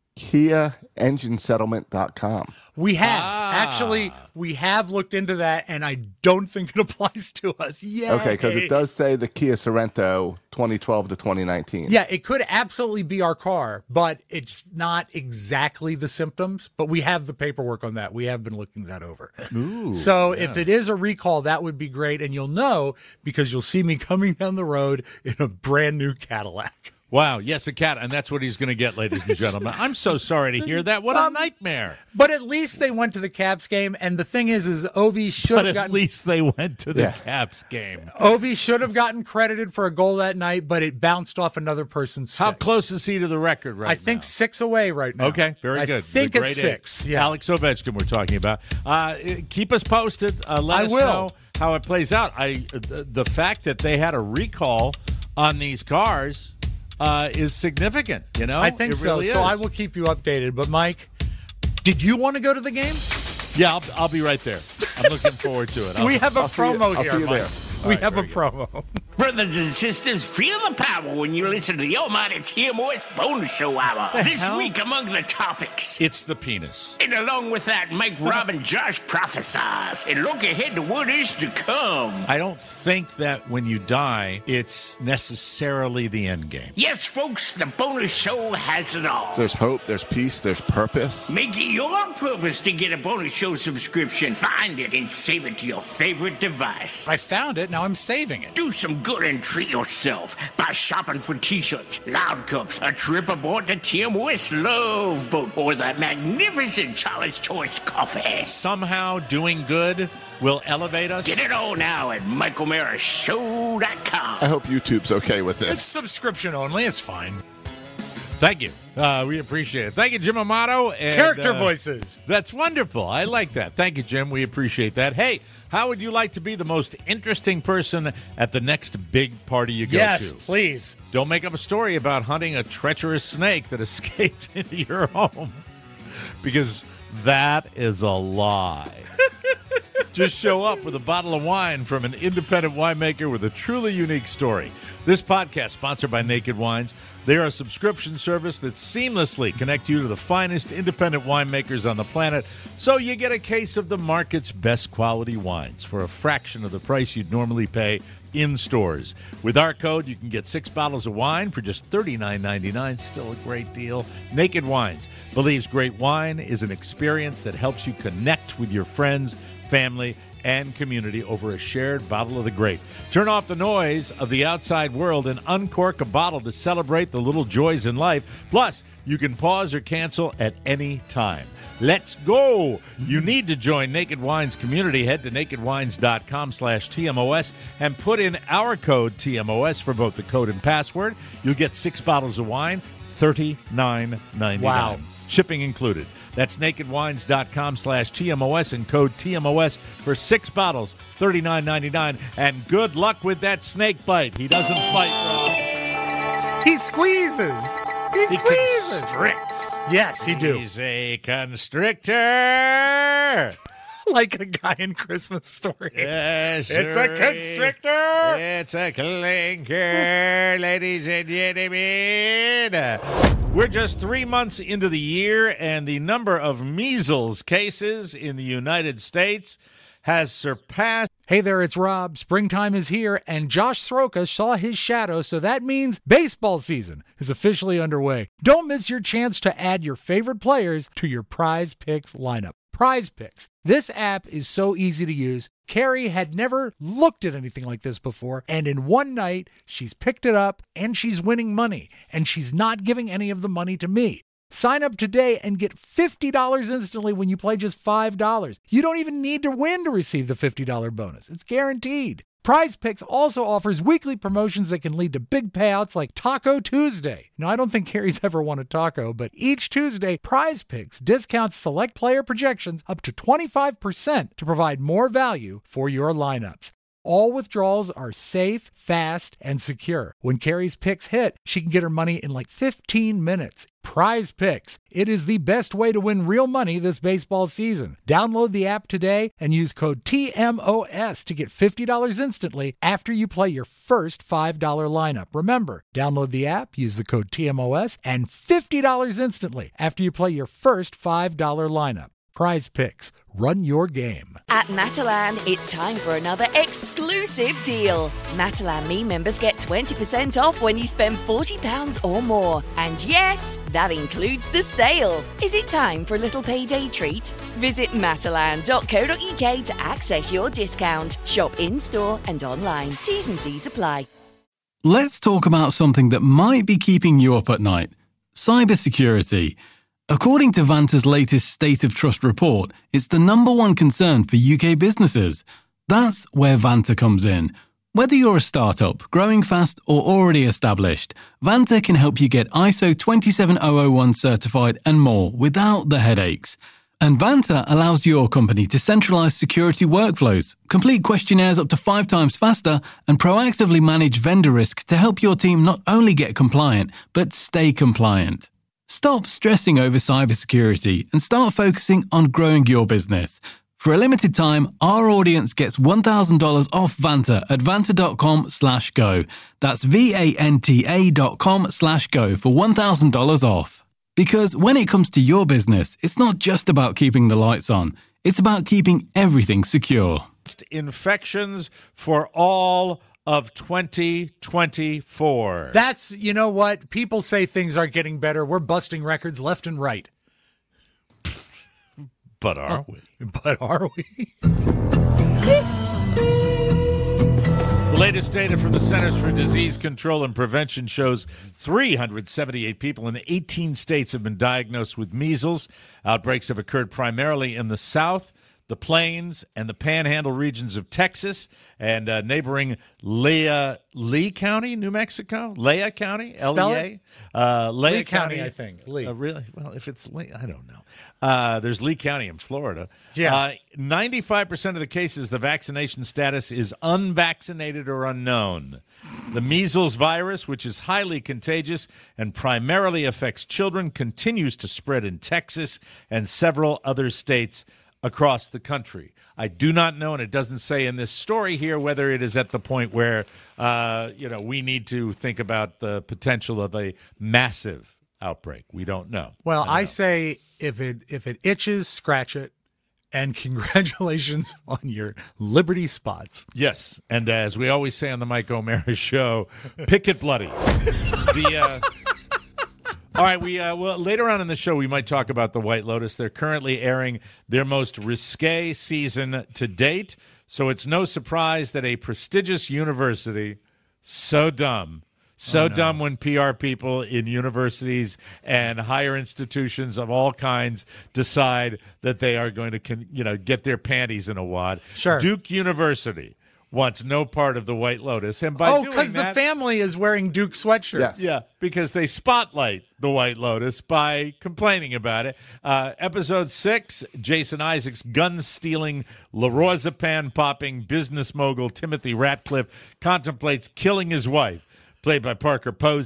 KiaEngineSettlement.com. We have. We have looked into that, and I don't think it applies to us. Yeah. Okay, because it does say the Kia Sorento 2012 to 2019. Yeah, it could absolutely be our car, but it's not exactly the symptoms. But we have the paperwork on that. We have been looking that over. Ooh, so if it is a recall, that would be great. And you'll know because you'll see me coming down the road in a brand new Cadillac. Wow, yes, a cat, and that's what he's going to get, ladies and gentlemen. I'm so sorry to hear that. What a nightmare. But at least they went to the Caps game, and the thing is Ovi should have gotten... At least they went to the Caps game. Ovi should have gotten credited for a goal that night, but it bounced off another person's stick. How close is he to the record right now? I think 6 away right now. Okay, very good. I think it's 6. Yeah. Alex Ovechkin we're talking about. Keep us posted. Let us know how it plays out. The fact that they had a recall on these cars... is significant, I think so. Really so I will keep you updated. But Mike, did you want to go to the game? Yeah, I'll be right there. I'm looking forward to it. We have a promo here, see you Mike. there. We have a promo. Brothers and sisters, feel the power when you listen to the almighty TMOS Bonus Show Hour. This week among the topics, it's the penis. And along with that, Mike, Rob, and Josh prophesize and look ahead to what is to come. I don't think that when you die, it's necessarily the end game. Yes, folks, the bonus show has it all. There's hope, there's peace, there's purpose. Make it your purpose to get a bonus show subscription. Find it and save it to your favorite device. I found it. Now I'm saving it. Do some good and treat yourself by shopping for t-shirts, loud cups, a trip aboard the TMOS Love Boat, or that magnificent Charlie's Choice coffee. Somehow doing good will elevate us. Get it all now at MichaelMarashow.com. I hope YouTube's okay with this. It's subscription only. It's fine. Thank you. We appreciate it. Thank you, Jim Amato. And, character voices. That's wonderful. I like that. Thank you, Jim. We appreciate that. Hey, how would you like to be the most interesting person at the next big party you go to? Yes, please. Don't make up a story about hunting a treacherous snake that escaped into your home, because that is a lie. Just show up with a bottle of wine from an independent winemaker with a truly unique story. This podcast, sponsored by Naked Wines. They are a subscription service that seamlessly connects you to the finest independent winemakers on the planet, so you get a case of the market's best quality wines for a fraction of the price you'd normally pay in stores. With our code, you can get 6 bottles of wine for just $39.99. Still a great deal. Naked Wines believes great wine is an experience that helps you connect with your friends, family, and community over a shared bottle of the grape. Turn off the noise of the outside world and uncork a bottle to celebrate the little joys in life. Plus, you can pause or cancel at any time. Let's go! You need to join Naked Wines community. Head to nakedwines.com/TMOS and put in our code TMOS for both the code and password. You'll get 6 bottles of wine, $39.99. Wow. Shipping included. That's nakedwines.com/TMOS and code TMOS for 6 bottles, $39.99. And good luck with that snake bite. He doesn't bite, Rob. He squeezes. He squeezes. Constricts. Yes, he do. He's a constrictor. Like a guy in Christmas Story. Yes, It's a constrictor. It's a clinker, ladies and gentlemen. We're just 3 months into the year, and the number of measles cases in the United States has surpassed. Hey there, it's Rob. Springtime is here, and Josh Soroka saw his shadow, so that means baseball season is officially underway. Don't miss your chance to add your favorite players to your Prize Picks lineup. Prize Picks. This app is so easy to use. Carrie had never looked at anything like this before, and in one night, she's picked it up, and she's winning money, and she's not giving any of the money to me. Sign up today and get $50 instantly when you play just $5. You don't even need to win to receive the $50 bonus. It's guaranteed. Prize Picks also offers weekly promotions that can lead to big payouts like Taco Tuesday. Now, I don't think Carrie's ever won a taco, but each Tuesday, Prize Picks discounts select player projections up to 25% to provide more value for your lineups. All withdrawals are safe, fast, and secure. When Carrie's picks hit, she can get her money in like 15 minutes. Prize Picks. It is the best way to win real money this baseball season. Download the app today and use code TMOS to get $50 instantly after you play your first $5 lineup. Remember, download the app, use the code TMOS, and $50 instantly after you play your first $5 lineup. Prize Picks. Run your game. At Matalan, it's time for another exclusive deal. Matalan Me members get 20% off when you spend £40 or more. And yes, that includes the sale. Is it time for a little payday treat? Visit matalan.co.uk to access your discount. Shop in-store and online. T's and C's apply. Let's talk about something that might be keeping you up at night. Cybersecurity. According to Vanta's latest State of Trust report, it's the number one concern for UK businesses. That's where Vanta comes in. Whether you're a startup, growing fast, or already established, Vanta can help you get ISO 27001 certified and more without the headaches. And Vanta allows your company to centralize security workflows, complete questionnaires up to 5 times faster, and proactively manage vendor risk to help your team not only get compliant, but stay compliant. Stop stressing over cybersecurity and start focusing on growing your business. For a limited time, our audience gets $1,000 off Vanta at vanta.com/go. That's VANTA.com/go for $1,000 off. Because when it comes to your business, it's not just about keeping the lights on. It's about keeping everything secure. Infections for all of 2024. That's, you know what? People say things are getting better. We're busting records left and right. But are we? But are we? The latest data from the Centers for Disease Control and Prevention shows 378 people in 18 states have been diagnosed with measles. Outbreaks have occurred primarily in the South, the Plains, and the Panhandle regions of Texas, and neighboring Lee County, New Mexico? Lea County? Spell Lea Lee County, I think. Lee. Really? Well, if it's Lee, I don't know. There's Lee County in Florida. Yeah. 95% of the cases, the vaccination status is unvaccinated or unknown. The measles virus, which is highly contagious and primarily affects children, continues to spread in Texas and several other states across the country. I do not know, and it doesn't say in this story here, whether it is at the point where, we need to think about the potential of a massive outbreak. We don't know. Well, I say if it itches, scratch it, and congratulations on your Liberty spots. Yes, and as we always say on the Mike O'Mara Show, pick it bloody. All right, well, later on in the show, we might talk about the White Lotus. They're currently airing their most risque season to date, so it's no surprise that a prestigious university, so dumb when PR people in universities and higher institutions of all kinds decide that they are going to, get their panties in a wad. Sure. Duke University wants no part of the White Lotus. And by because the family is wearing Duke sweatshirts. Yes. Yeah, because they spotlight the White Lotus by complaining about it. Episode 6, Jason Isaacs, gun-stealing, lorazepam-popping business mogul Timothy Ratcliffe contemplates killing his wife, played by Parker Posey.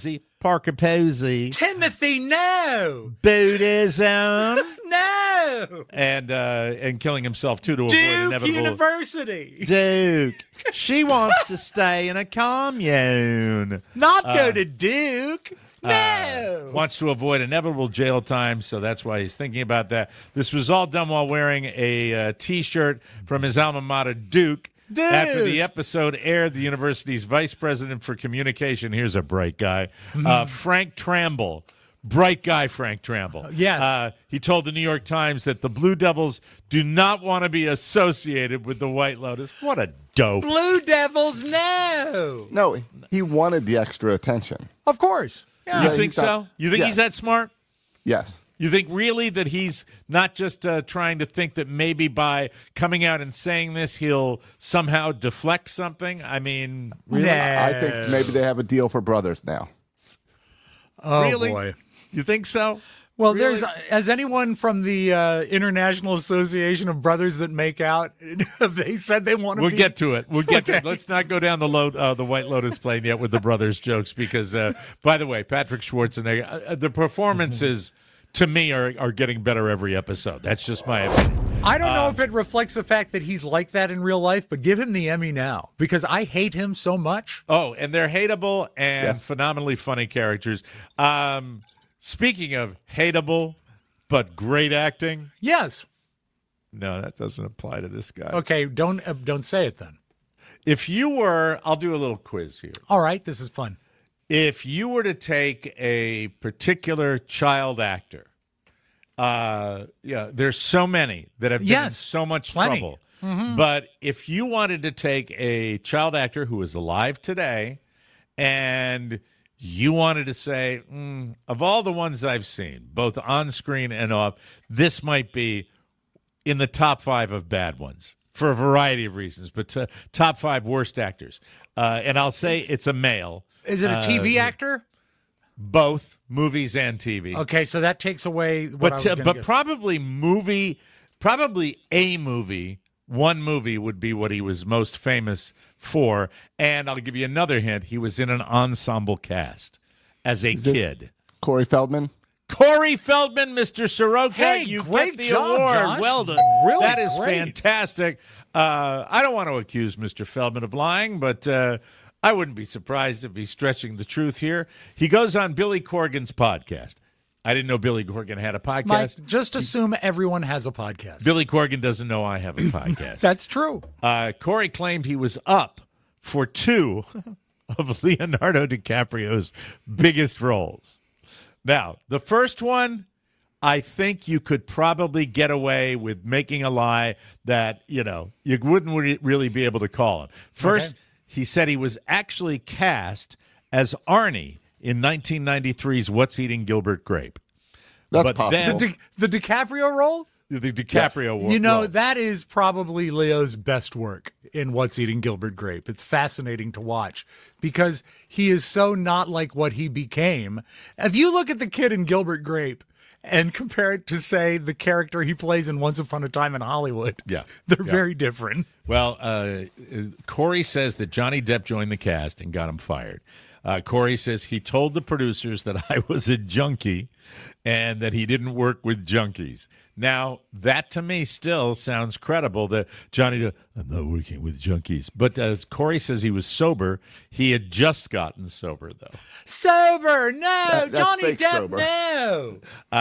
Parker Posey. Timothy, no. Buddhism. No. And killing himself, too, to avoid Duke inevitable... University. Duke. She wants to stay in a commune. Not go to Duke. No. Wants to avoid inevitable jail time, so that's why he's thinking about that. This was all done while wearing a T-shirt from his alma mater, Duke. After the episode aired, the university's vice president for communication, here's a bright guy, Frank Tramble. Bright guy, Frank Tramble. Yes. He told the New York Times that the Blue Devils do not want to be associated with the White Lotus. What a dope. Blue Devils, no. No, he wanted the extra attention. Of course. Yeah. You think so? You think he's that smart? Yes. You think really that he's not just trying to think that maybe by coming out and saying this, he'll somehow deflect something? I mean, really? I think maybe they have a deal for brothers now. Oh, really? Boy. You think so? Well, Really? has anyone from the International Association of Brothers That Make Out, they said they want to We'll be... get to it. We'll get to it. Let's not go down the White Lotus plane yet with the brothers jokes because, by the way, Patrick Schwarzenegger, the performances, to me, are getting better every episode. That's just my opinion. I don't know if it reflects the fact that he's like that in real life, but give him the Emmy now because I hate him so much. Oh, and they're hateable and phenomenally funny characters. Speaking of hateable but great acting. Yes. No, that doesn't apply to this guy. Okay, don't say it then. If you were, I'll do a little quiz here. All right, this is fun. If you were to take a particular child actor, there's so many that have been in so much trouble. Mm-hmm. But if you wanted to take a child actor who is alive today and you wanted to say, of all the ones I've seen, both on screen and off, this might be in the top 5 of bad ones for a variety of reasons, but top 5 worst actors. And I'll say it's a male. Is it a TV actor? Both movies and TV. Okay, so that takes away what I was gonna guess. Probably a movie. One movie would be what he was most famous for. And I'll give you another hint. He was in an ensemble cast as a kid. Corey Feldman? Corey Feldman, Mr. Soroka. Hey, you great get the job, award. Josh. Well done. Really that is great. fantastic. I don't want to accuse Mr. Feldman of lying, but I wouldn't be surprised if he's stretching the truth here. He goes on Billy Corgan's podcast. I didn't know Billy Corgan had a podcast. Mike, just assume everyone has a podcast. Billy Corgan doesn't know I have a podcast. That's true. Corey claimed he was up for 2 of Leonardo DiCaprio's biggest roles. Now, the first one, I think you could probably get away with making a lie that, you wouldn't really be able to call him. First, he said he was actually cast as Arnie in 1993's What's Eating Gilbert Grape. That's possible. The DiCaprio role? The DiCaprio role. That is probably Leo's best work in What's Eating Gilbert Grape. It's fascinating to watch because he is so not like what he became. If you look at the kid in Gilbert Grape and compare it to, say, the character he plays in Once Upon a Time in Hollywood, they're very different. Well, Corey says that Johnny Depp joined the cast and got him fired. Corey says he told the producers that I was a junkie and that he didn't work with junkies. Now, that to me still sounds credible that Johnny, I'm not working with junkies. But Corey says he was sober. He had just gotten sober, though. Sober, no. That's Johnny fake Depp, sober.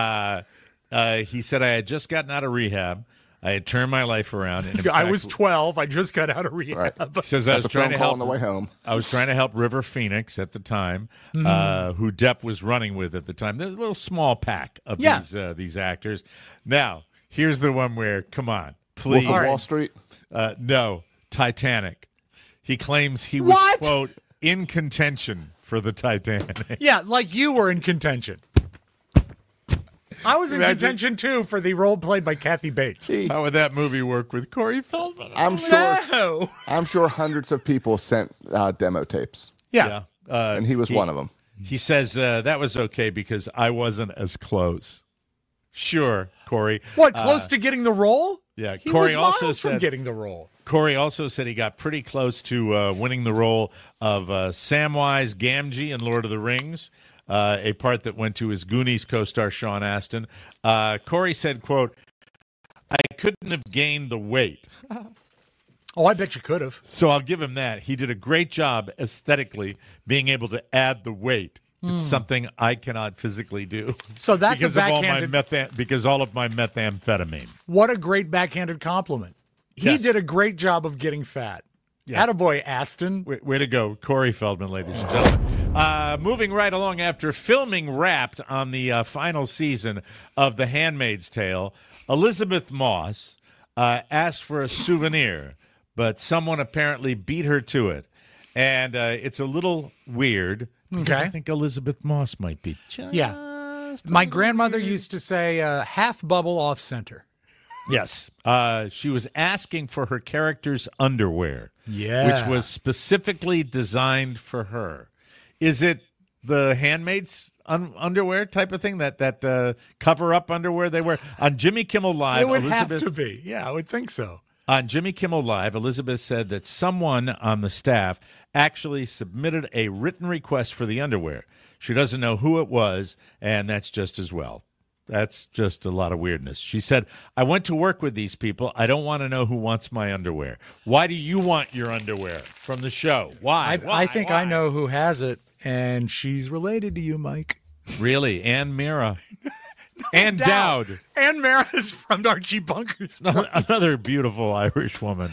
no. He said, I had just gotten out of rehab. I had turned my life around. And I was 12. I just got out of rehab. Right. Says I was trying to help on the way home. I was trying to help River Phoenix at the time, who Depp was running with at the time. There's a little small pack of these actors. Now, here's the one where, come on, please. Wolf of Wall Street? No, Titanic. He claims he was, quote, in contention for the Titanic. Yeah, like you were in contention. I was in contention, too, for the role played by Kathy Bates. How would that movie work with Corey Feldman? I'm sure hundreds of people sent demo tapes. Yeah. And he was one of them. He says that was okay because I wasn't as close. Sure, Corey. What, close to getting the role? Yeah, He Corey was also miles from said getting the role. Corey also said he got pretty close to winning the role of Samwise Gamgee in Lord of the Rings. a part that went to his Goonies co-star Sean Astin. Corey said, quote, "I couldn't have gained the weight." Oh, I bet you could have. So I'll give him that. He did a great job aesthetically being able to add the weight. It's something I cannot physically do. So that's because a backhanded... because all of my methamphetamine. What a great backhanded compliment. He did a great job of getting fat. Yeah. Attaboy, Astin. Way to go, Corey Feldman, ladies and gentlemen. Moving right along, after filming Wrapped on the final season of The Handmaid's Tale, Elizabeth Moss asked for a souvenir, but someone apparently beat her to it. And it's a little weird because I think Elizabeth Moss might be just My grandmother used to say half bubble off center. Yes. She was asking for her character's underwear, which was specifically designed for her. Is it the Handmaid's underwear type of thing, that cover-up underwear they wear? On Jimmy Kimmel Live, it would have to be. Yeah, I would think so. On Jimmy Kimmel Live, Elizabeth said that someone on the staff actually submitted a written request for the underwear. She doesn't know who it was, and that's just as well. That's just a lot of weirdness. She said, "I went to work with these people. I don't want to know who wants my underwear. Why do you want your underwear from the show? Why? I think I know who has it, and she's related to you, Mike." Really? Ann Mira. Ann Dowd. Ann Mira is from Archie Bunker's Place. Another beautiful Irish woman.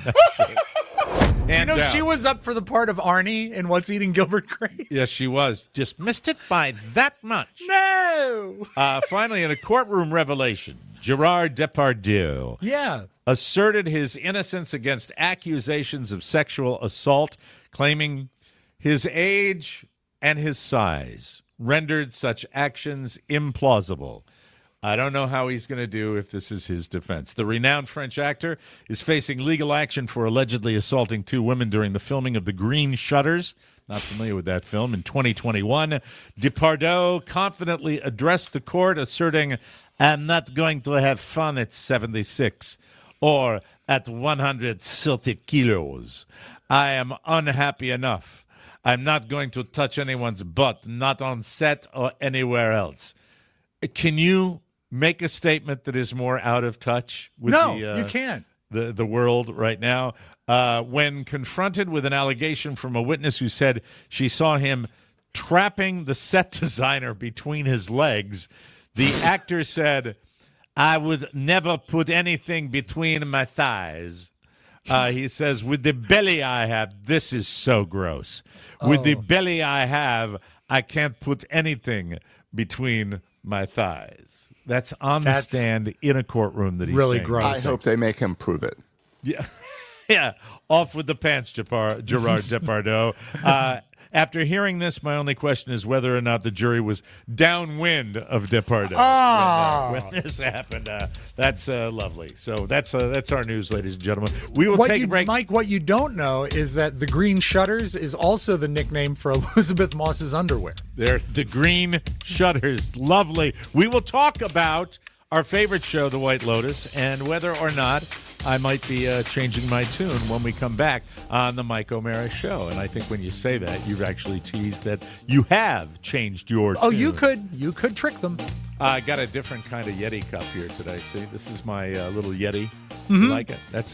Dowd. She was up for the part of Arnie in What's Eating Gilbert Grape. Yes, she was. Just missed it by that much. No! Finally, in a courtroom revelation, Gerard Depardieu asserted his innocence against accusations of sexual assault, claiming his age and his size rendered such actions implausible. I don't know how he's going to do if this is his defense. The renowned French actor is facing legal action for allegedly assaulting 2 women during the filming of The Green Shutters. Not familiar with that film. In 2021, Depardieu confidently addressed the court, asserting, "I'm not going to have fun at 76 or at 130 kilos. I am unhappy enough. I'm not going to touch anyone's butt, not on set or anywhere else." Can you make a statement that is more out of touch with you can't. The world right now? When confronted with an allegation from a witness who said she saw him trapping the set designer between his legs, the actor said, "I would never put anything between my thighs." He says, "With the belly I have, this is so gross. With the belly I have, I can't put anything between my thighs." That's on the stand in a courtroom that he's really saying. gross. I hope they make him prove it. Yeah. Yeah. Off with the pants, Gerard Depardieu. After hearing this, my only question is whether or not the jury was downwind of Depardieu when this happened. That's lovely. So that's our news, ladies and gentlemen. We will take a break. Mike, what you don't know is that The Green Shutters is also the nickname for Elizabeth Moss's underwear. They're The Green Shutters. Lovely. We will talk about our favorite show, The White Lotus, and whether or not I might be changing my tune when we come back on the Mike O'Mara Show. And I think when you say that, you've actually teased that you have changed your tune. Oh, you could trick them. I got a different kind of Yeti cup here today. See, this is my little Yeti. You like it? That's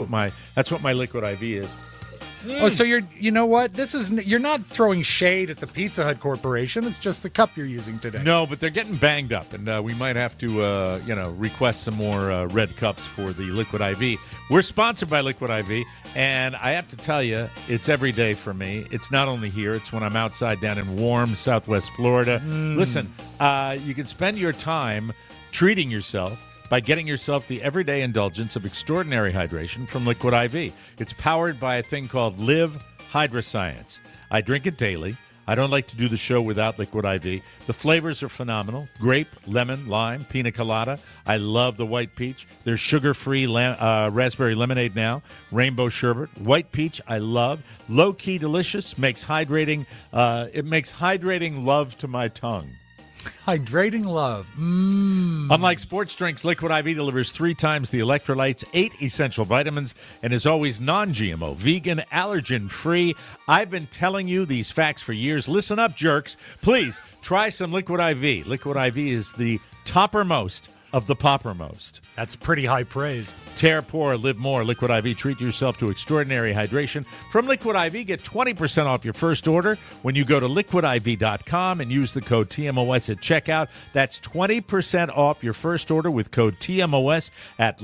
what my Liquid IV is. Oh, so you know what? You're not throwing shade at the Pizza Hut Corporation. It's just the cup you're using today. No, but they're getting banged up, and we might have to, request some more red cups for the Liquid IV. We're sponsored by Liquid IV, and I have to tell you, it's every day for me. It's not only here; it's when I'm outside down in warm Southwest Florida. Listen, you can spend your time treating yourself by getting yourself the everyday indulgence of extraordinary hydration from Liquid IV. It's powered by a thing called Live Hydroscience. I drink it daily. I don't like to do the show without Liquid IV. The flavors are phenomenal. Grape, lemon, lime, pina colada. I love the white peach. There's sugar-free raspberry lemonade now. Rainbow sherbet. White peach, I love. Low-key delicious. Makes hydrating. It makes hydrating love to my tongue. Hydrating love. Unlike sports drinks, Liquid IV delivers 3 times the electrolytes, 8 essential vitamins, and is always non-GMO, vegan, allergen-free. I've been telling you these facts for years. Listen up, jerks. Please, try some Liquid IV. Liquid IV is the toppermost of the poppermost. That's pretty high praise. Tear, pour, live more. Liquid IV. Treat yourself to extraordinary hydration. From Liquid IV, get 20% off your first order when you go to liquidiv.com and use the code TMOS at checkout. That's 20% off your first order with code TMOS at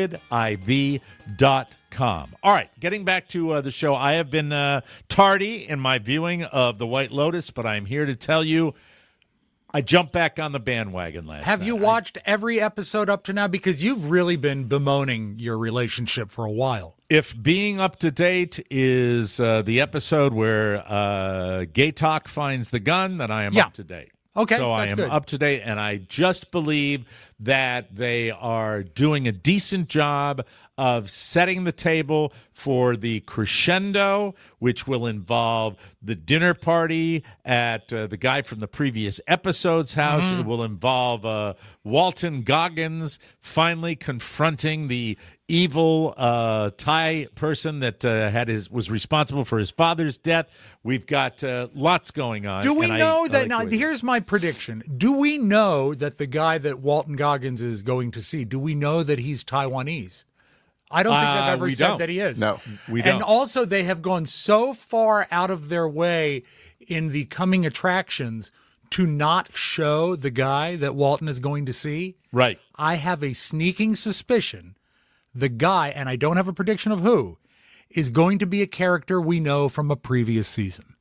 liquidiv.com. All right, getting back to the show. I have been tardy in my viewing of The White Lotus, but I'm here to tell you I jumped back on the bandwagon last night. Have you watched every episode up to now? Because you've really been bemoaning your relationship for a while. If being up to date is the episode where Gaytok finds the gun, then I am up to date. Okay, so I that's am good. up to date, and I just believe that they are doing a decent job of setting the table for the crescendo, which will involve the dinner party at the guy from the previous episode's house. It will involve Walton Goggins finally confronting the evil Thai person that was responsible for his father's death. We've got lots going on. Do we know that? Now, here's my prediction. Do we know that the guy that Walton Goggins is going to see, do we know that he's Taiwanese? I don't think they've ever said that he is. No, we don't. And also, they have gone so far out of their way in the coming attractions to not show the guy that Walton is going to see. Right. I have a sneaking suspicion the guy, and I don't have a prediction of who, is going to be a character we know from a previous season.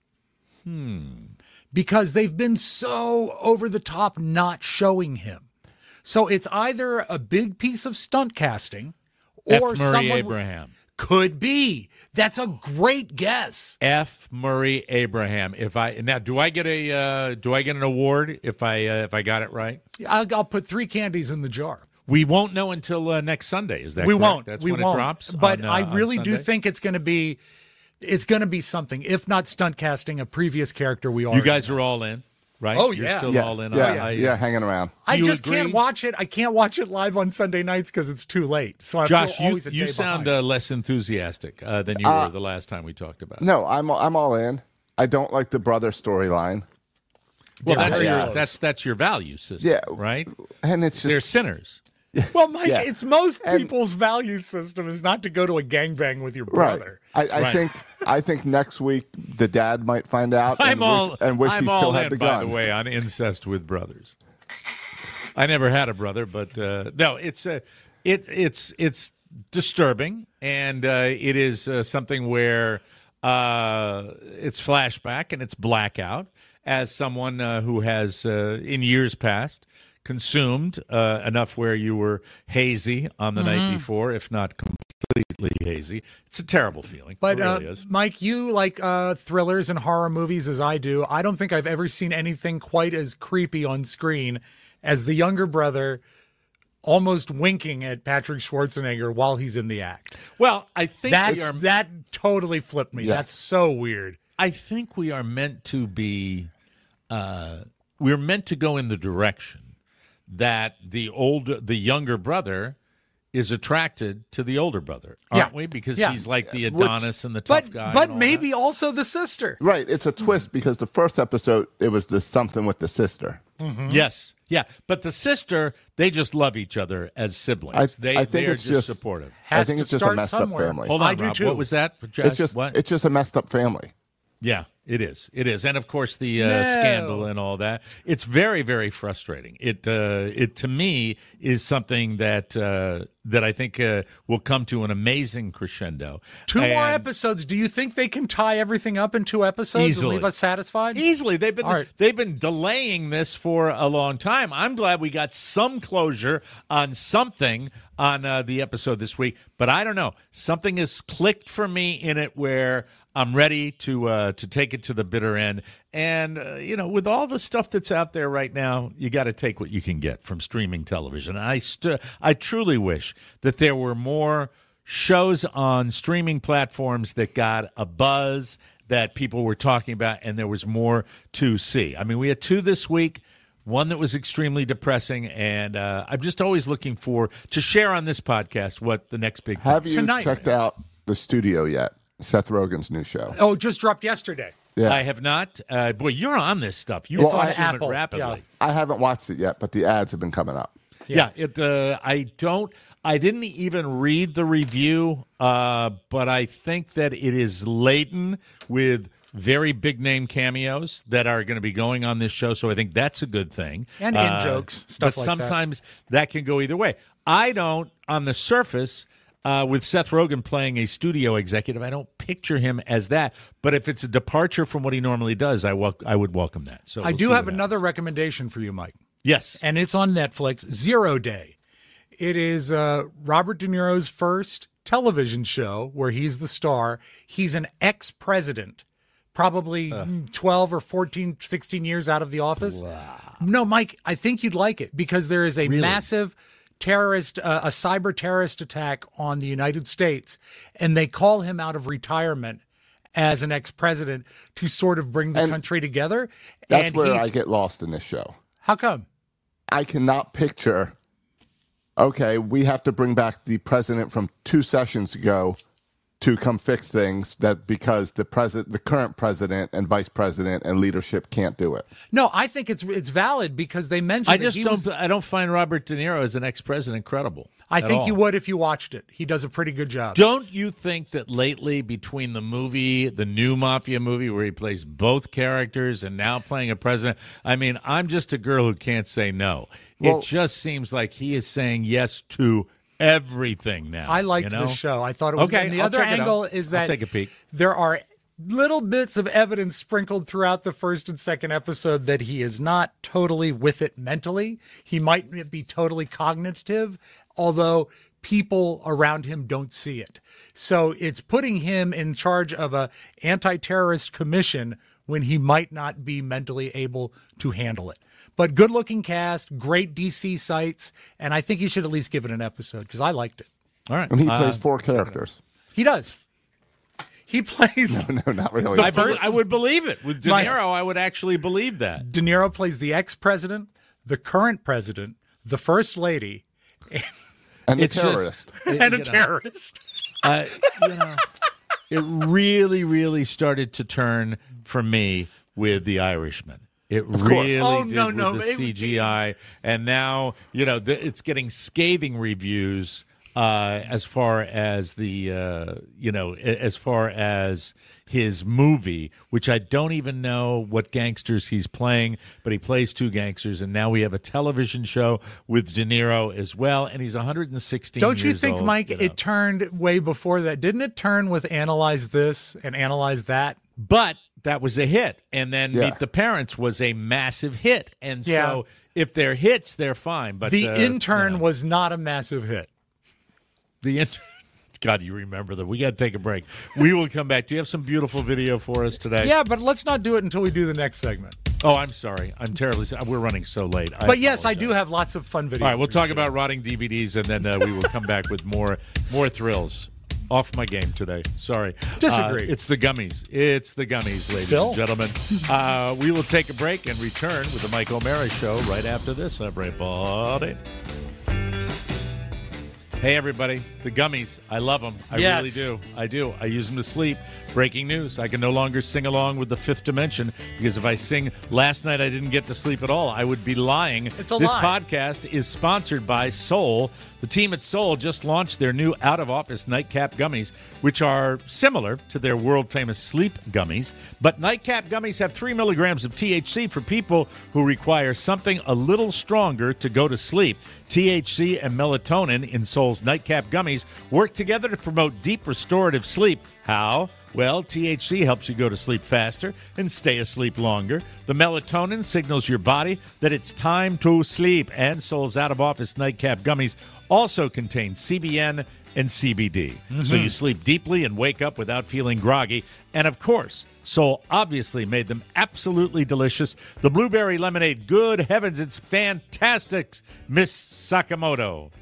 Because they've been so over the top not showing him. So it's either a big piece of stunt casting or F. Murray someone Abraham. could be. That's a great guess. F. Murray Abraham. Do I get an award if I got it right? I'll put 3 candies in the jar. We won't know until next Sunday. Is that We correct? won't. That's we when won't. it drops. But on, I really on do Sunday? think it's going to be something. If not stunt casting, a previous character we already You guys know. are all in, right? Oh, You're yeah. still Yeah, all in. yeah, hanging around. I you just agree? can't watch it. I can't watch it live on Sunday nights because it's too late. So I Josh, feel always a you day sound behind. less enthusiastic than you were the last time we talked about it. No, I'm all in. I don't like the brother storyline. Well, Yeah. that's your value system, Yeah. right? And it's just They're sinners. Well, Mike, Yeah. it's most And- people's value system is not to go to a gangbang with your right. brother. I think next week the dad might find out I'm all wish he still had in, the by gun. the way, on incest with brothers. I never had a brother, but no, it's disturbing, and it is something where it's flashback and it's blackout. As someone who has in years past consumed enough where you were hazy on the night before, if not completely hazy. It's a terrible feeling. But it really is. Mike, you like thrillers and horror movies as I do. I don't think I've ever seen anything quite as creepy on screen as the younger brother almost winking at Patrick Schwarzenegger while he's in the act. Well, I think That totally flipped me. Yes. That's so weird. I think we are meant to be. We're meant to go in the direction that the younger brother is attracted to the older brother, aren't we? Because he's like the Adonis and the tough guy. But and all maybe also the sister. Right, it's a twist because the first episode it was the something with the sister. that. Yes, yeah. But the sister, they just love each other as siblings. I think they're it's just supportive. Has I think to it's just a start messed somewhere. up family. Hold on, I do Rob. too. What was that? Josh? It's just a messed up family. Yeah, it is. It is, and of course the No. scandal and all that. It's very, very frustrating. It to me is something that I think will come to an amazing crescendo. 2 more And episodes. Do you think they can tie everything up in 2 episodes Easily. and leave us satisfied? Easily, All right. they've been delaying this for a long time. I'm glad we got some closure on something on the episode this week, but I don't know. Something has clicked for me in it where I'm ready to take it to the bitter end. And, with all the stuff that's out there right now, you got to take what you can get from streaming television. I truly wish that there were more shows on streaming platforms that got a buzz that people were talking about and there was more to see. I mean, we had 2 this week. one that was extremely depressing, and I'm just always looking to share on this podcast what the next big Have you Tonight. checked out The Studio yet? Seth Rogen's new show. Oh, just dropped yesterday. Yeah. I have not. Boy, you're on this stuff. You Well, consume on it Apple, rapidly. yeah. I haven't watched it yet, but the ads have been coming up. Yeah, I didn't even read the review, but I think that it is laden with very big name cameos that are going to be going on this show, so I think that's a good thing. And in-jokes, stuff but like that. sometimes that can go either way. I don't, on the surface, with Seth Rogen playing a studio executive, I don't picture him as that. But if it's a departure from what he normally does, I would welcome that. So I we'll do see have what another happens. recommendation for you, Mike. Yes. And it's on Netflix, Zero Day. It is Robert De Niro's first television show where he's the star. He's an ex-president, probably 12 or 14, 16 years out of the office. Wow. No, Mike, I think you'd like it because there is a massive terrorist, a cyber terrorist attack on the United States, and they call him out of retirement as an ex-president to sort of bring the country together. That's and where I get lost in this show. How come? I cannot picture, okay, we have to bring back the president from 2 sessions ago to come fix things because the current president and vice president and leadership can't do it. No, I think it's valid because they mentioned I don't find Robert De Niro as an ex-president credible. I think you would if you watched it. He does a pretty good job. Don't you think that lately, between the new Mafia movie where he plays both characters and now playing a president, I mean, I'm just a girl who can't say no. Well, it just seems like he is saying yes to everything now. I liked this show. I thought it was okay. good. And the I'll other check it angle out. is I'll that take a peek. There are little bits of evidence sprinkled throughout the first and second episode that he is not totally with it mentally. He might be totally cognitive, although people around him don't see it. So it's putting him in charge of a anti-terrorist commission when he might not be mentally able to handle it. But good-looking cast, great DC sites, and I think you should at least give it an episode because I liked it. All right. And he plays 4 characters. He does. He plays... No, not really. I would believe it. With De Niro, I would actually believe that. De Niro plays the ex-president, the current president, the first lady, and a It's terrorist. and a terrorist. It really, really started to turn for me with The Irishman. It really did with the CGI. And now, it's getting scathing reviews as far as as far as his movie, which I don't even know what gangsters he's playing, but he plays 2 gangsters, and now we have a television show with De Niro as well, and he's 116 Don't you years think, old, Mike, it turned way before that? Didn't it turn with Analyze This and Analyze That? But that was a hit, and then Meet the Parents was a massive hit, and so if they're hits, they're fine. But the Intern was not a massive hit. God, you remember that. We got to take a break. We will come back. Do you have some beautiful video for us today? Yeah, but let's not do it until we do the next segment. Oh, I'm sorry. I'm terribly sorry. We're running so late. But yes, I do have lots of fun videos. All right, we'll talk about rotting DVDs, and then we will come back with more thrills. Off my game today. Sorry. Disagree. It's the gummies. It's the gummies, ladies and gentlemen. We will take a break and return with the Mike O'Mara Show right after this. Everybody. Hey, everybody. The gummies. I love them. I really do. I do. I use them to sleep. Breaking news. I can no longer sing along with the Fifth Dimension because if I sing last night I didn't get to sleep at all, I would be lying. It's a This lie. podcast is sponsored by Soul. The team at Soul just launched their new out-of-office nightcap gummies, which are similar to their world-famous sleep gummies. But nightcap gummies have 3 milligrams of THC for people who require something a little stronger to go to sleep. THC and melatonin in Soul's nightcap gummies work together to promote deep restorative sleep. How? Well, THC helps you go to sleep faster and stay asleep longer. The melatonin signals your body that it's time to sleep. And Soul's out-of-office nightcap gummies also contain CBN and CBD. So you sleep deeply and wake up without feeling groggy. And, of course, Soul obviously made them absolutely delicious. The blueberry lemonade, good heavens, it's fantastic, Miss Sakamoto.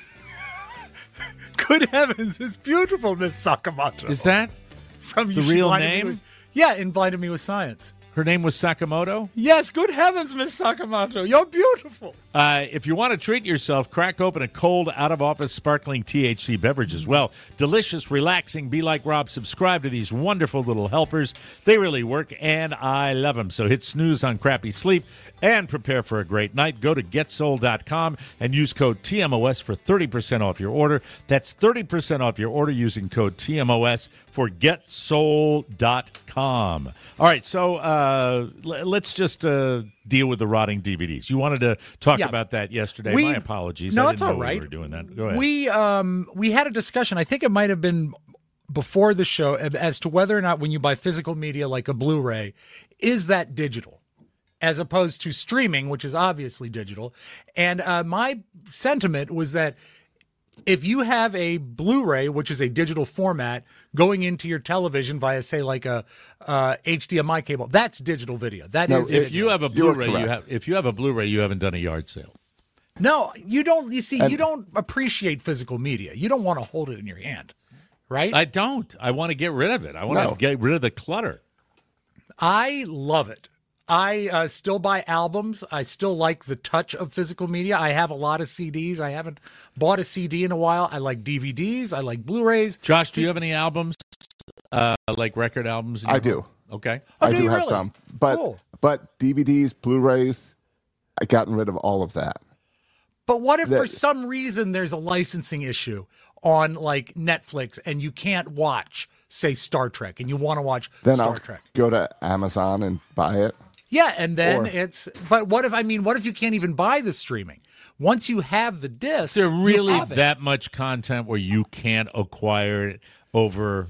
Good heavens, it's beautiful, Miss Sakamoto. Is that from the She real Blinded Me name? With- yeah, in Blinded Me with Science. Her name was Sakamoto? Yes, good heavens, Miss Sakamoto. You're beautiful. If you want to treat yourself, crack open a cold, out-of-office, sparkling THC beverage as well. Delicious, relaxing, be like Rob. Subscribe to these wonderful little helpers. They really work, and I love them. So hit snooze on crappy sleep and prepare for a great night. Go to GetSoul.com and use code TMOS for 30% off your order. That's 30% off your order using code TMOS for GetSoul.com. All right, so let's just deal with the rotting DVDs. You wanted to talk about that yesterday. My apologies. No, I didn't it's all know right. we were doing that. Go ahead. We had a discussion. I think it might have been before the show as to whether or not when you buy physical media like a Blu-ray, is that digital as opposed to streaming, which is obviously digital. And my sentiment was that if you have a Blu-ray, which is a digital format, going into your television via, say, like a HDMI cable, that's digital video. That is. If you have a Blu-ray, if you have a Blu-ray, you haven't done a yard sale. No, you don't. You see, you don't appreciate physical media. You don't want to hold it in your hand, right? I don't. I want to get rid of it. I want to get rid of the clutter. I love it. I still buy albums. I still like the touch of physical media. I have a lot of CDs. I haven't bought a CD in a while. I like DVDs. I like Blu-rays. Josh, do you have any albums, like record albums? I do. Okay. I do have some. But DVDs, Blu-rays, I've gotten rid of all of that. But what if for some reason there's a licensing issue on like Netflix and you can't watch, say, Star Trek, and you want to watch Star Trek? Go to Amazon and buy it. Yeah, and then but what if you can't even buy the streaming? Once you have the disc, is there really that much content where you can't acquire it over,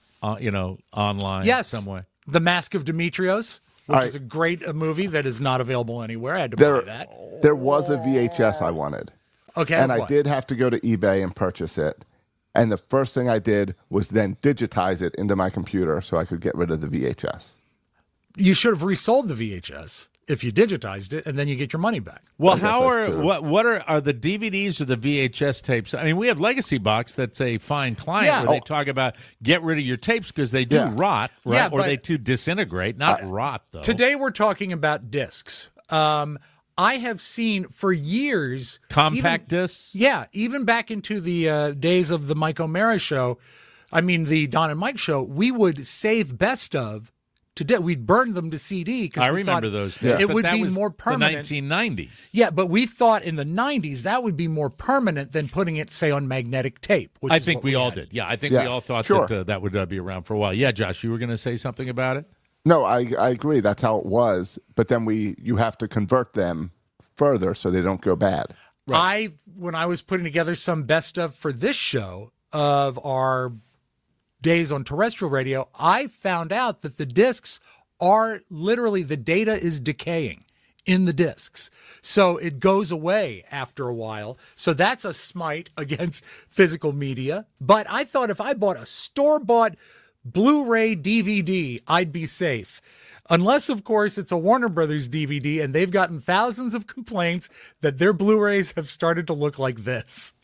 online some way? The Mask of Demetrios, which is a great movie that is not available anywhere. I had to buy that. There was a VHS I wanted. Okay. And I did have to go to eBay and purchase it. And the first thing I did was then digitize it into my computer so I could get rid of the VHS. You should have resold the VHS if you digitized it, and then you get your money back. Well, what are the DVDs or the VHS tapes? I mean, we have Legacy Box that's a fine client where they talk about get rid of your tapes because they do rot, right? Yeah, or they do disintegrate, not rot, though. Today we're talking about discs. I have seen for years compact discs. Yeah, even back into the days of the Mike O'Mara show, the Don and Mike show, we would save best of. We'd burn them to CD. I remember those days. It would be more permanent. The 1990s. Yeah, but we thought in the 90s that would be more permanent than putting it, say, on magnetic tape. I think we all did. Yeah, I think we all thought that would be around for a while. Yeah, Josh, you were going to say something about it? No, I agree. That's how it was. But then you have to convert them further so they don't go bad. Right. When I was putting together some best of for this show of our days on terrestrial radio, I found out that the discs are literally, the data is decaying in the discs. So it goes away after a while. So that's a smite against physical media. But I thought if I bought a store-bought Blu-ray DVD, I'd be safe. Unless, of course, it's a Warner Brothers DVD and they've gotten thousands of complaints that their Blu-rays have started to look like this.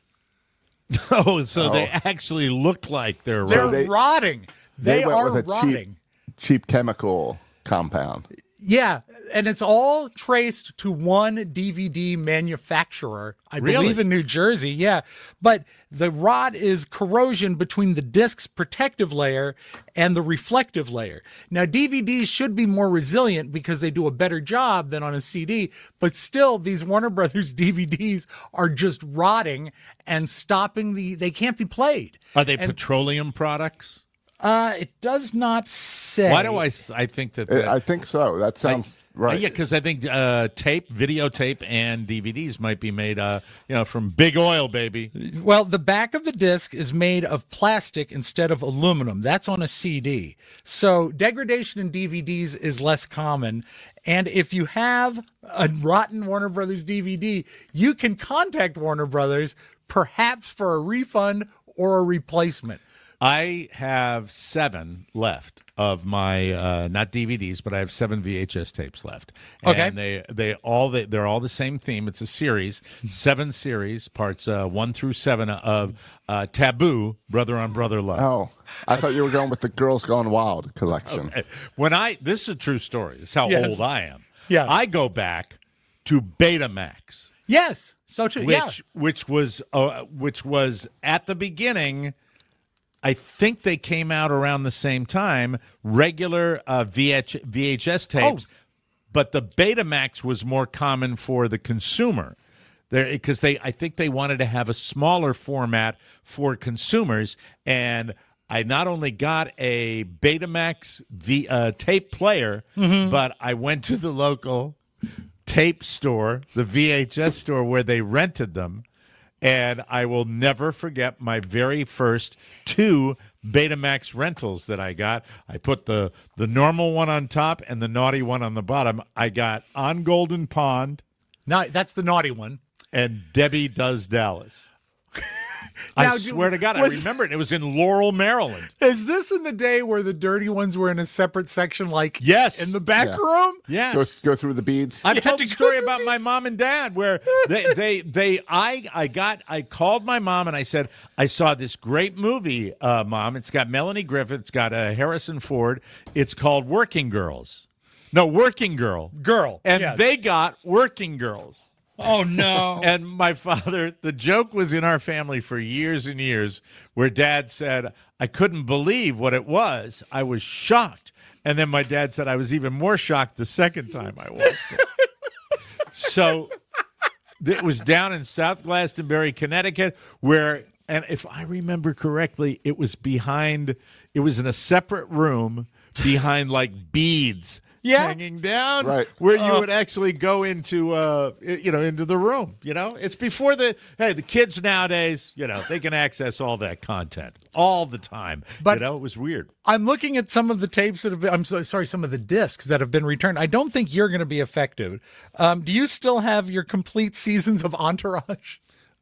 They actually look like they're rotting. They are rotting. Cheap chemical compound. Yeah, and it's all traced to one DVD manufacturer, I believe in New Jersey. Yeah, but the rot is corrosion between the disc's protective layer and the reflective layer. Now, DVDs should be more resilient because they do a better job than on a CD, but still, these Warner Brothers DVDs are just rotting and stopping they can't be played. Are they petroleum products? It does not say. Why do I think that? I think so. That sounds right. Yeah, because I think videotape, and DVDs might be made, from big oil, baby. Well, the back of the disc is made of plastic instead of aluminum. That's on a CD. So degradation in DVDs is less common. And if you have a rotten Warner Brothers DVD, you can contact Warner Brothers, perhaps for a refund or a replacement. I have 7 left of my not DVDs, but I have 7 VHS tapes left. Okay. And they're all the same theme. It's a series, 7 series, parts 1 through 7 of Taboo, Brother on Brother Love. Oh, I thought you were going with the Girls Gone Wild collection. Okay. This is a true story. This is how old I am. Yeah. I go back to Betamax. Yes, so too. Which was at the beginning. I think they came out around the same time. Regular VHS tapes, but the Betamax was more common for the consumer. Because I think they wanted to have a smaller format for consumers, and I not only got a Betamax tape player, but I went to the local tape store, the VHS store where they rented them, and I will never forget my very first 2 Betamax rentals that I got. I put the normal one on top and the naughty one on the bottom. I got On Golden Pond. No, that's the naughty one. And Debbie Does Dallas. I swear to God, I remember it. It was in Laurel, Maryland. Is this in the day where the dirty ones were in a separate section, like yes, in the back room? Yes. Go through the beads. I've told the story about my mom and dad where I called my mom and I said, I saw this great movie, Mom. It's got Melanie Griffith. It's got Harrison Ford. It's called Working Girls. No, Working Girl. And they got Working Girls. Oh, no. And my father, the joke was in our family for years and years where Dad said, I couldn't believe what it was. I was shocked. And then my dad said I was even more shocked the second time I watched it. So it was down in South Glastonbury, Connecticut, where, and if I remember correctly, it was in a separate room behind like beads. Hanging down, where you would actually go into, into the room. It's before the kids nowadays, they can access all that content all the time. But it was weird. I'm looking at some of the tapes that have been, some of the discs that have been returned. I don't think you're going to be affected. Do you still have your complete seasons of Entourage?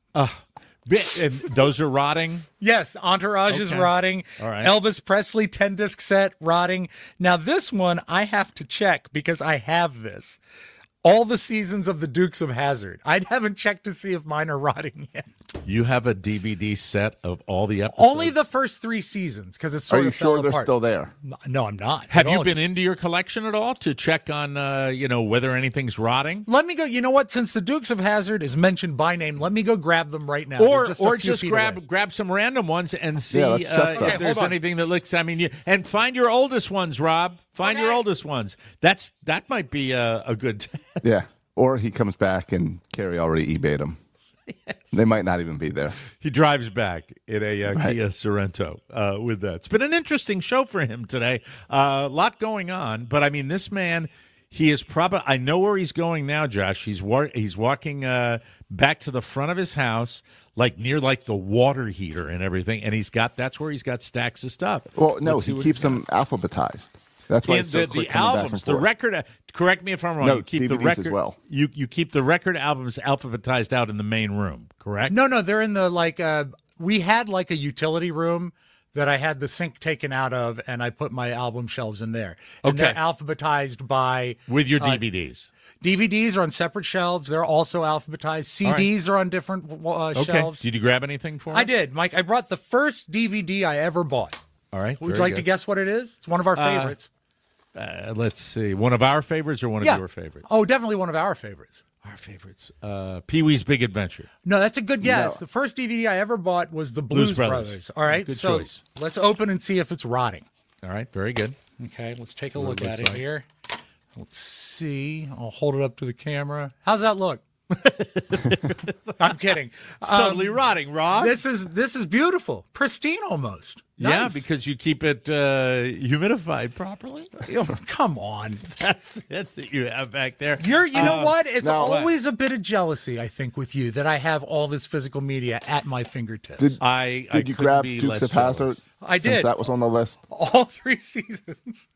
And those are rotting? Yes, Entourage is rotting. All right. Elvis Presley 10-disc set, rotting. Now, this one I have to check because I have this. All the seasons of the Dukes of Hazzard. I haven't checked to see if mine are rotting yet. You have a DVD set of all the episodes? Only the first 3 seasons because it's sort of fell apart. Are you sure they're still there? No, I'm not. Have you been into your collection at all to check on, whether anything's rotting? Let me go. You know what? Since the Dukes of Hazzard is mentioned by name, let me go grab them right now. Or just grab some random ones and see if there's anything that looks. And find your oldest ones, Rob. Find your oldest ones. That might be a good test. Yeah. Or he comes back and Carrie already eBayed them. Yes. They might not even be there. He drives back in a Kia Sorento with that. It's been an interesting show for him today. A lot going on. But, this man, he is probably – I know where he's going now, Josh. He's walking back to the front of his house, near the water heater and everything. And that's where he's got stacks of stuff. Well, no, he keeps them alphabetized. That's why the albums, the record. Correct me if I'm wrong. No, you keep DVDs the record as well. You keep the record albums alphabetized out in the main room. Correct? No, they're in the we had a utility room that I had the sink taken out of, and I put my album shelves in there. And they're alphabetized by with your DVDs. DVDs are on separate shelves. They're also alphabetized. CDs are on different shelves. Did you grab anything for me? I did, Mike. I brought the first DVD I ever bought. All right. Would you like to guess what it is? It's one of our favorites. Let's see. One of our favorites or one of your favorites? Oh, definitely one of our favorites. Our favorites. Pee-wee's Big Adventure. No, that's a good guess. No. The first DVD I ever bought was the Blues Brothers. All right. Good choice. Let's open and see if it's rotting. All right. Very good. Okay. Let's take a look at it here. Let's see. I'll hold it up to the camera. How's that look? I'm kidding. It's totally rotting, Rob. This is beautiful, pristine almost. Nice. Yeah, because you keep it humidified properly. Come on, that's it that you have back there. You know what? It's always a bit of jealousy, I think, with you that I have all this physical media at my fingertips. Did you grab Dukes of Hazzard? I did. Since that was on the list. All 3 seasons.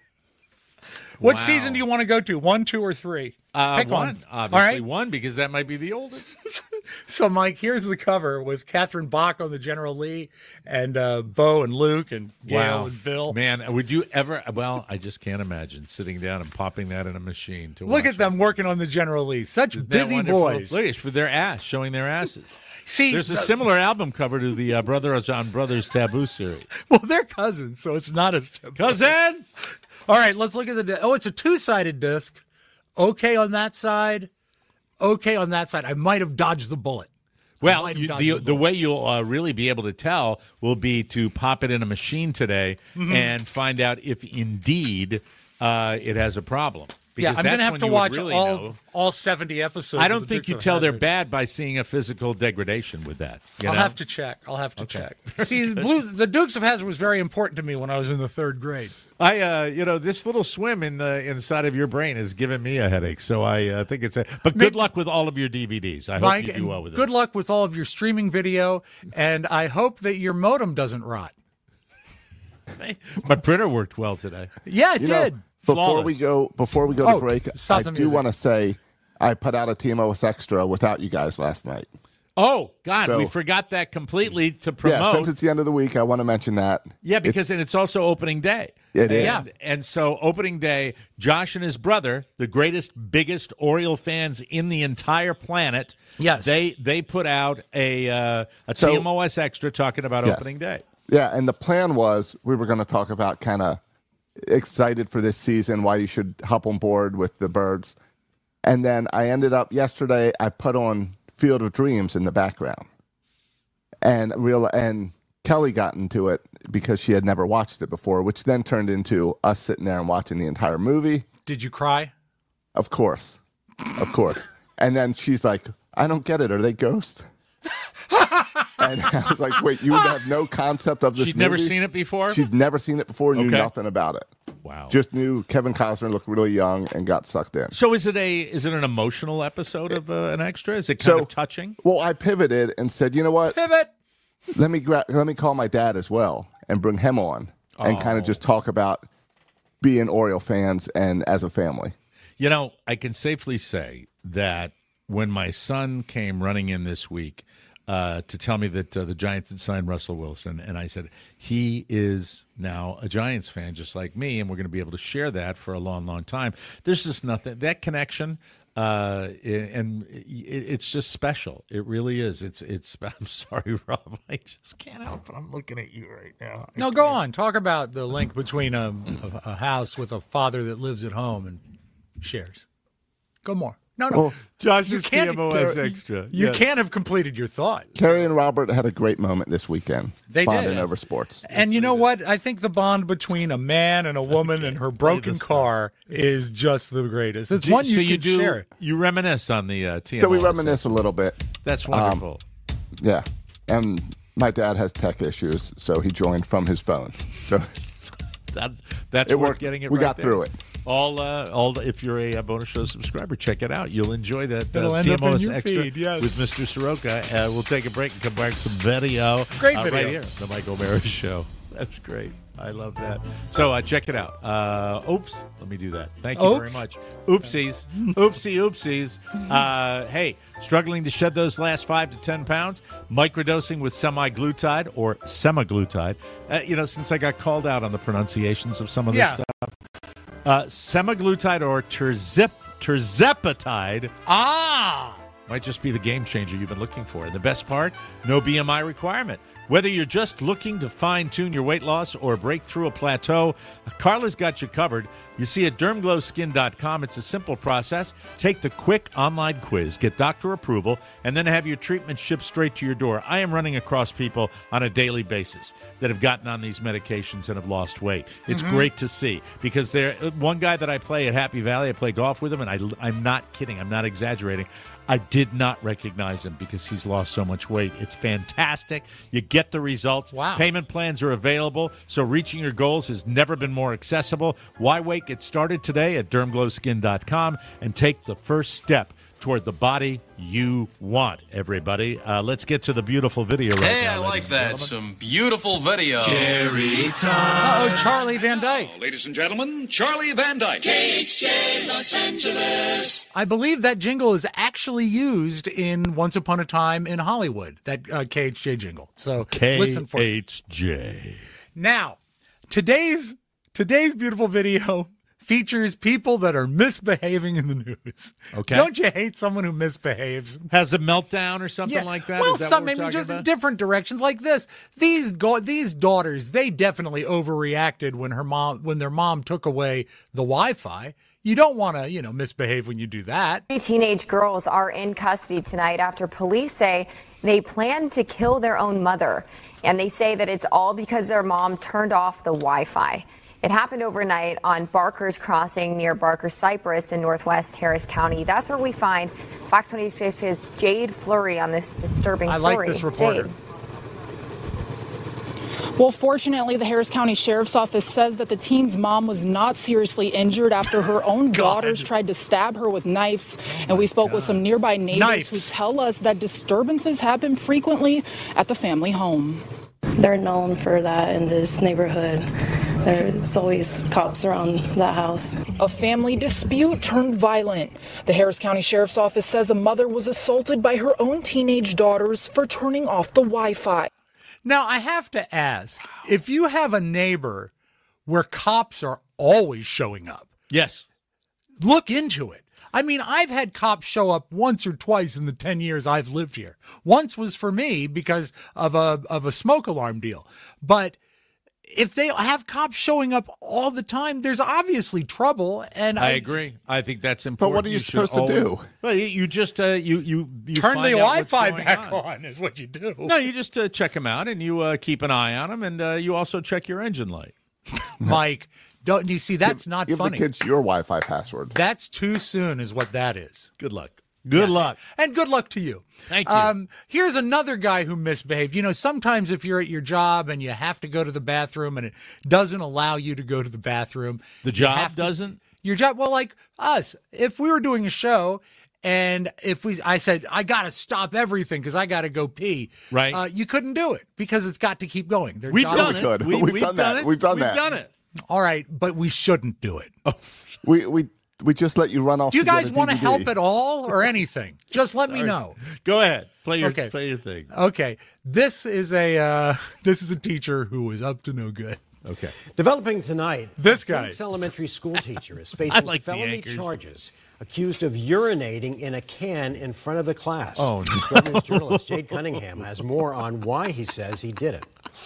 Which season do you want to go to? 1, 2, or 3? Pick one. Obviously, 1 because that might be the oldest. So, Mike, here's the cover with Catherine Bach on the General Lee and Bo and Luke and Gail and Bill. Man, would you ever? Well, I just can't imagine sitting down and popping that in a machine to look at them working on the General Lee. Such busy boys. Look, it's for their ass, showing their asses. See, there's a similar album cover to the Brothers on Brothers Taboo series. Well, they're cousins, so it's not as taboo. Cousins. All right, let's look at the. Oh, it's a two-sided disc. Okay on that side. Okay on that side. I might have dodged the bullet. Well, the way you'll really be able to tell will be to pop it in a machine today and find out if indeed it has a problem. Because I'm going to have to watch all 70 episodes. I don't think you tell they're bad by seeing a physical degradation with that. I'll have to check. See, the Dukes of Hazzard was very important to me when I was in the third grade. This little swim in the inside of your brain is giving me a headache. So I think it's But good luck with all of your DVDs. I hope you do well with it. Good luck with all of your streaming video, and I hope that your modem doesn't rot. My printer worked well today. Yeah, it did. Before we go to break, I do want to say I put out a TMOS Extra without you guys last night. Oh, God, we forgot that completely to promote. Yeah, since it's the end of the week, I want to mention that. Yeah, because it's also opening day. It is. Yeah. And so opening day, Josh and his brother, the biggest Oriole fans in the entire planet, yes, they put out a TMOS Extra talking about opening day. Yeah, and the plan was we were going to talk about kind of excited for this season, why you should hop on board with the Birds. And then I ended up yesterday, I put on Field of Dreams in the background. And Kelly got into it because she had never watched it before, which then turned into us sitting there and watching the entire movie. Did you cry? Of course. And then she's like, I don't get it. Are they ghosts? And I was like, wait, you have no concept of this movie? She'd never seen it before? She'd never seen it before, knew nothing about it. Wow. Just knew Kevin Costner looked really young and got sucked in. So is it an emotional episode of an Extra? Is it kind of touching? Well, I pivoted and said, you know what? Pivot! Let me call my dad as well and bring him on and kind of just talk about being Oriole fans and as a family. You know, I can safely say that when my son came running in this week to tell me that the Giants had signed Russell Wilson, and I said, he is now a Giants fan just like me, and we're going to be able to share that for a long, long time. There's just nothing, that connection, and it's just special. It really is. It's. I'm sorry, Rob. I just can't help it. I'm looking at you right now. No, go on. Talk about the link between a house with a father that lives at home and shares. Go more. No. Well, Josh's TMOS Extra. You can't have completed your thought. Carrie and Robert had a great moment this weekend. They bonding did. over sports. And you know what? I think the bond between a man and a woman and her broken car is just the greatest. It's one you can share. You reminisce on the TMOS. So we reminisce a little bit. That's wonderful. Yeah. And my dad has tech issues, so he joined from his phone. So that's worth getting it. We right got there. through it. All. If you're a Bonus Show subscriber, check it out. You'll enjoy that TMOS Extra feed, yes. with Mr. Soroka. We'll take a break and come back with some video. Great video. Right here, the Mike O'Mara Show. That's great. I love that. So check it out. Oops. Let me do that. Thank you very much. Oopsies. Oopsies. Hey, struggling to shed those last 5 to 10 pounds? Microdosing with semi-glutide or semaglutide. Since I got called out on the pronunciations of some of this stuff. Semaglutide or tirzepatide might just be the game changer you've been looking for. And the best part, no BMI requirement. Whether you're just looking to fine-tune your weight loss or break through a plateau, Carla's got you covered. You see, at dermglowskin.com, it's a simple process. Take the quick online quiz, get doctor approval, and then have your treatment shipped straight to your door. I am running across people on a daily basis that have gotten on these medications and have lost weight. It's great to see because one guy that I play at Happy Valley, I play golf with him, and I'm not kidding. I'm not exaggerating. I did not recognize him because he's lost so much weight. It's fantastic. You get the results. Wow. Payment plans are available, so reaching your goals has never been more accessible. Why wait? Get started today at dermglowskin.com and take the first step toward the body you want, everybody. Let's get to the beautiful video right Hey, now. I like that. Some beautiful video. Jerry time. Charlie Van Dyke. Ladies and gentlemen, Charlie Van Dyke. KHJ Los Angeles. I believe that jingle is actually used in Once Upon a Time in Hollywood, that KHJ jingle. So listen for it. KHJ. Now, today's beautiful video features people that are misbehaving in the news. Okay. Don't you hate someone who misbehaves? Has a meltdown or something like that? Well, Is that some what we're maybe talking just about? in different directions like this. These daughters, they definitely overreacted when their mom took away the Wi-Fi. You don't want to, misbehave when you do that. 3 teenage girls are in custody tonight after police say they plan to kill their own mother. And they say that it's all because their mom turned off the Wi-Fi. It happened overnight on Barker's Crossing near Barker Cypress in northwest Harris County. That's where we find Fox 26's Jade Fleury on this disturbing story. I like this reporter. Jade. Well, fortunately, the Harris County Sheriff's Office says that the teen's mom was not seriously injured after her own daughters tried to stab her with knives. And we spoke with some nearby neighbors who tell us that disturbances happen frequently at the family home. They're known for that in this neighborhood. There's always cops around that house. A family dispute turned violent. The Harris County Sheriff's Office says a mother was assaulted by her own teenage daughters for turning off the Wi-Fi. Now, I have to ask, if you have a neighbor where cops are always showing up, yes, look into it. I mean, I've had cops show up once or twice in the 10 years I've lived here. Once was for me because of a smoke alarm deal. But if they have cops showing up all the time, there's obviously trouble. And I agree. I think that's important. But what are you supposed to do? Well, you just you turn the Wi-Fi back on is what you do. No, you just check them out and you keep an eye on them, and you also check your engine light. Mike, don't you see? That's not give funny. Give the kids your Wi-Fi password. That's too soon, is what that is. Good luck. Good luck. And good luck to you. Thank you. Here's another guy who misbehaved. Sometimes if you're at your job and you have to go to the bathroom and it doesn't allow you to go to the bathroom. The job doesn't? Your job, well, like us. If we were doing a show and I said, I got to stop everything because I got to go pee. Right. You couldn't do it because it's got to keep going. We've done it. We've done that. We've done it. All right, but we shouldn't do it. We just let you run off. Do you guys want to help at all or anything? Just let me know. Go ahead. Play your thing. Okay. This is a teacher who was up to no good. Okay. Developing tonight, this guy, Phoenix elementary school teacher, is facing felony charges, accused of urinating in a can in front of the class. Oh, no. Square News journalist Jade Cunningham has more on why he says he did it.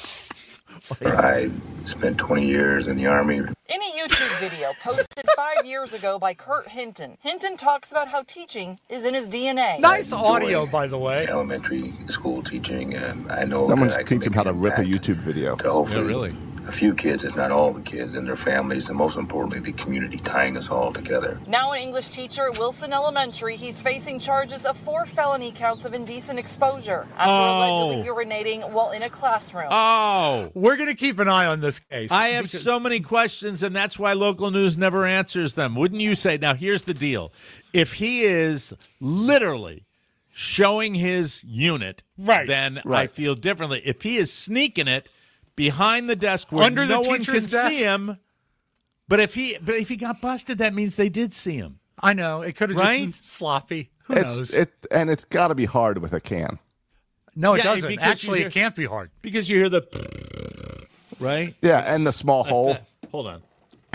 I spent 20 years in the Army. In a YouTube video posted 5 years ago by Kurt Hinton, Hinton talks about how teaching is in his DNA. Nice audio, by the way. Elementary school teaching, and I know someone's that I can teaching make how to an rip a impact YouTube video. to hopefully really? a few kids, if not all the kids, and their families, and most importantly, the community tying us all together. Now an English teacher at Wilson Elementary, he's facing charges of 4 felony counts of indecent exposure after allegedly urinating while in a classroom. Oh. We're going to keep an eye on this case. I have so many questions, and that's why local news never answers them. Wouldn't you say? Now, here's the deal. If he is literally showing his unit, then I feel differently. If he is sneaking it behind the desk where under no the one can teacher's desk? see him, but if he got busted, that means they did see him. I know. It could have just been sloppy. Who knows? And it's got to be hard with a can. No, it doesn't. Actually, it can't be hard. Because you hear the... Right? Yeah, and the small hole. Hold on.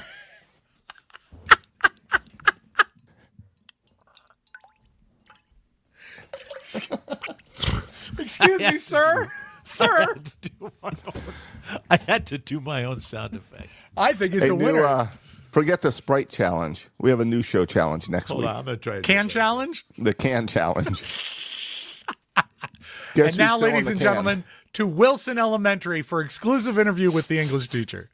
Excuse me, sir. Sir. I had to do my own sound effect. I think it's a winner. Forget the Sprite challenge. We have a new show challenge next week. On, I'm going to try it. Can challenge? The can challenge. And now, ladies and gentlemen, to Wilson Elementary for exclusive interview with the English teacher.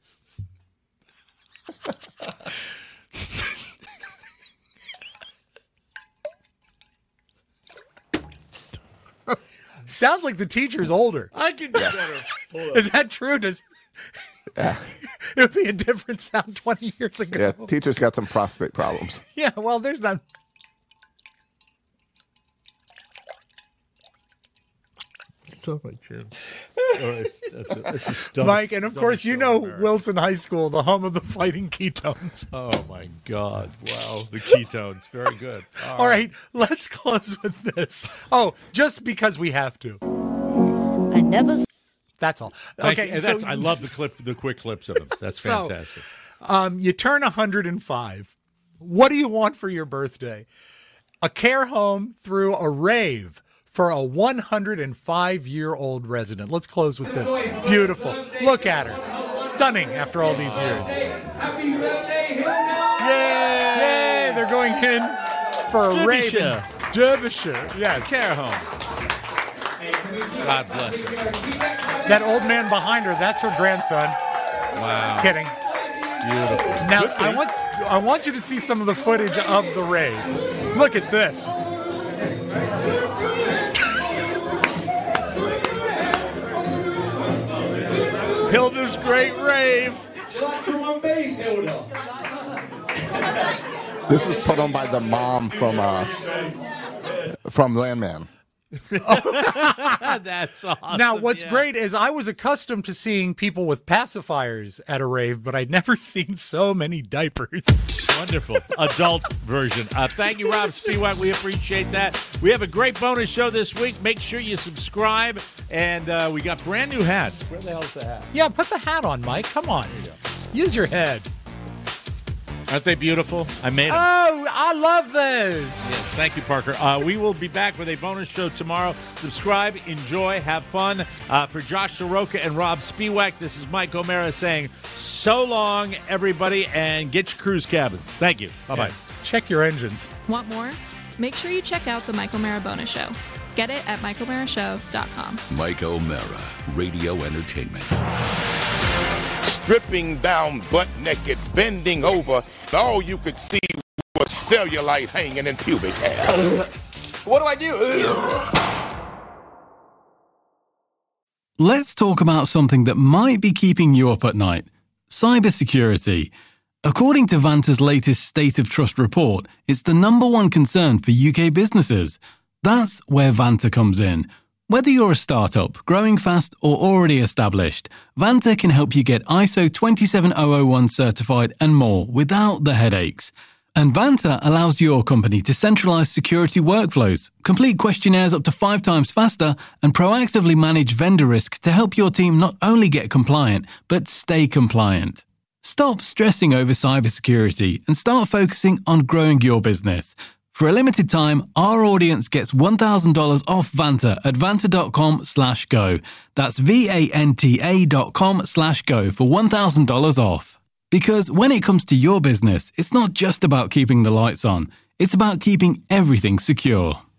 Sounds like the teacher's older. I can do better. Is that true? It would be a different sound 20 years ago. Yeah, teacher's got some prostate problems. Yeah, well, there's not. It's on my chin. All right, that's Mike, and of course, you know Wilson High School, the home of the Fighting Ketones. Oh, my God. Wow, the ketones. Very good. All right, let's close with this. Oh, just because we have to. I never... That's all. Okay, I love the quick clips of them. That's fantastic. You turn 105. What do you want for your birthday? A care home through a rave for a 105-year-old resident. Let's close with this. Beautiful. Look at her. Stunning after all these years. Happy birthday, Yay! They're going in for a rave in Derbyshire. Yes. Care home. God bless her. That old man behind her, that's her grandson. Wow. Kidding. Beautiful. Now, I want you to see some of the footage of the rave. Look at this. Hilda's great rave. This was put on by the mom from Landman. That's awesome. Now, what's great is I was accustomed to seeing people with pacifiers at a rave, but I'd never seen so many diapers. Wonderful. Adult version. Thank you, Rob Spiewak. We appreciate that. We have a great bonus show this week. Make sure you subscribe. And we got brand new hats. Where the hell's the hat? Yeah, put the hat on, Mike. Come on. Use your head. Aren't they beautiful? I made them. Oh, I love those. Yes, thank you, Parker. We will be back with a bonus show tomorrow. Subscribe, enjoy, have fun. For Josh Soroka and Rob Spiewak, this is Mike O'Mara saying so long, everybody, and get your cruise cabins. Thank you. Bye-bye. Yeah. Check your engines. Want more? Make sure you check out the Mike O'Mara Bonus Show. Get it at MikeO'MaraShow.com. Mike O'Mara, Radio Entertainment. Stripping down butt naked, bending over, all you could see was cellulite hanging in pubic hair. What do I do? Let's talk about something that might be keeping you up at night. Cybersecurity. According to Vanta's latest State of Trust report, it's the number one concern for UK businesses. That's where Vanta comes in. Whether you're a startup, growing fast, or already established, Vanta can help you get ISO 27001 certified and more without the headaches. And Vanta allows your company to centralize security workflows, complete questionnaires up to 5 times faster, and proactively manage vendor risk to help your team not only get compliant, but stay compliant. Stop stressing over cybersecurity and start focusing on growing your business. For a limited time, our audience gets $1,000 off Vanta at vanta.com/go. That's VANTA.com/go for $1,000 off. Because when it comes to your business, it's not just about keeping the lights on. It's about keeping everything secure.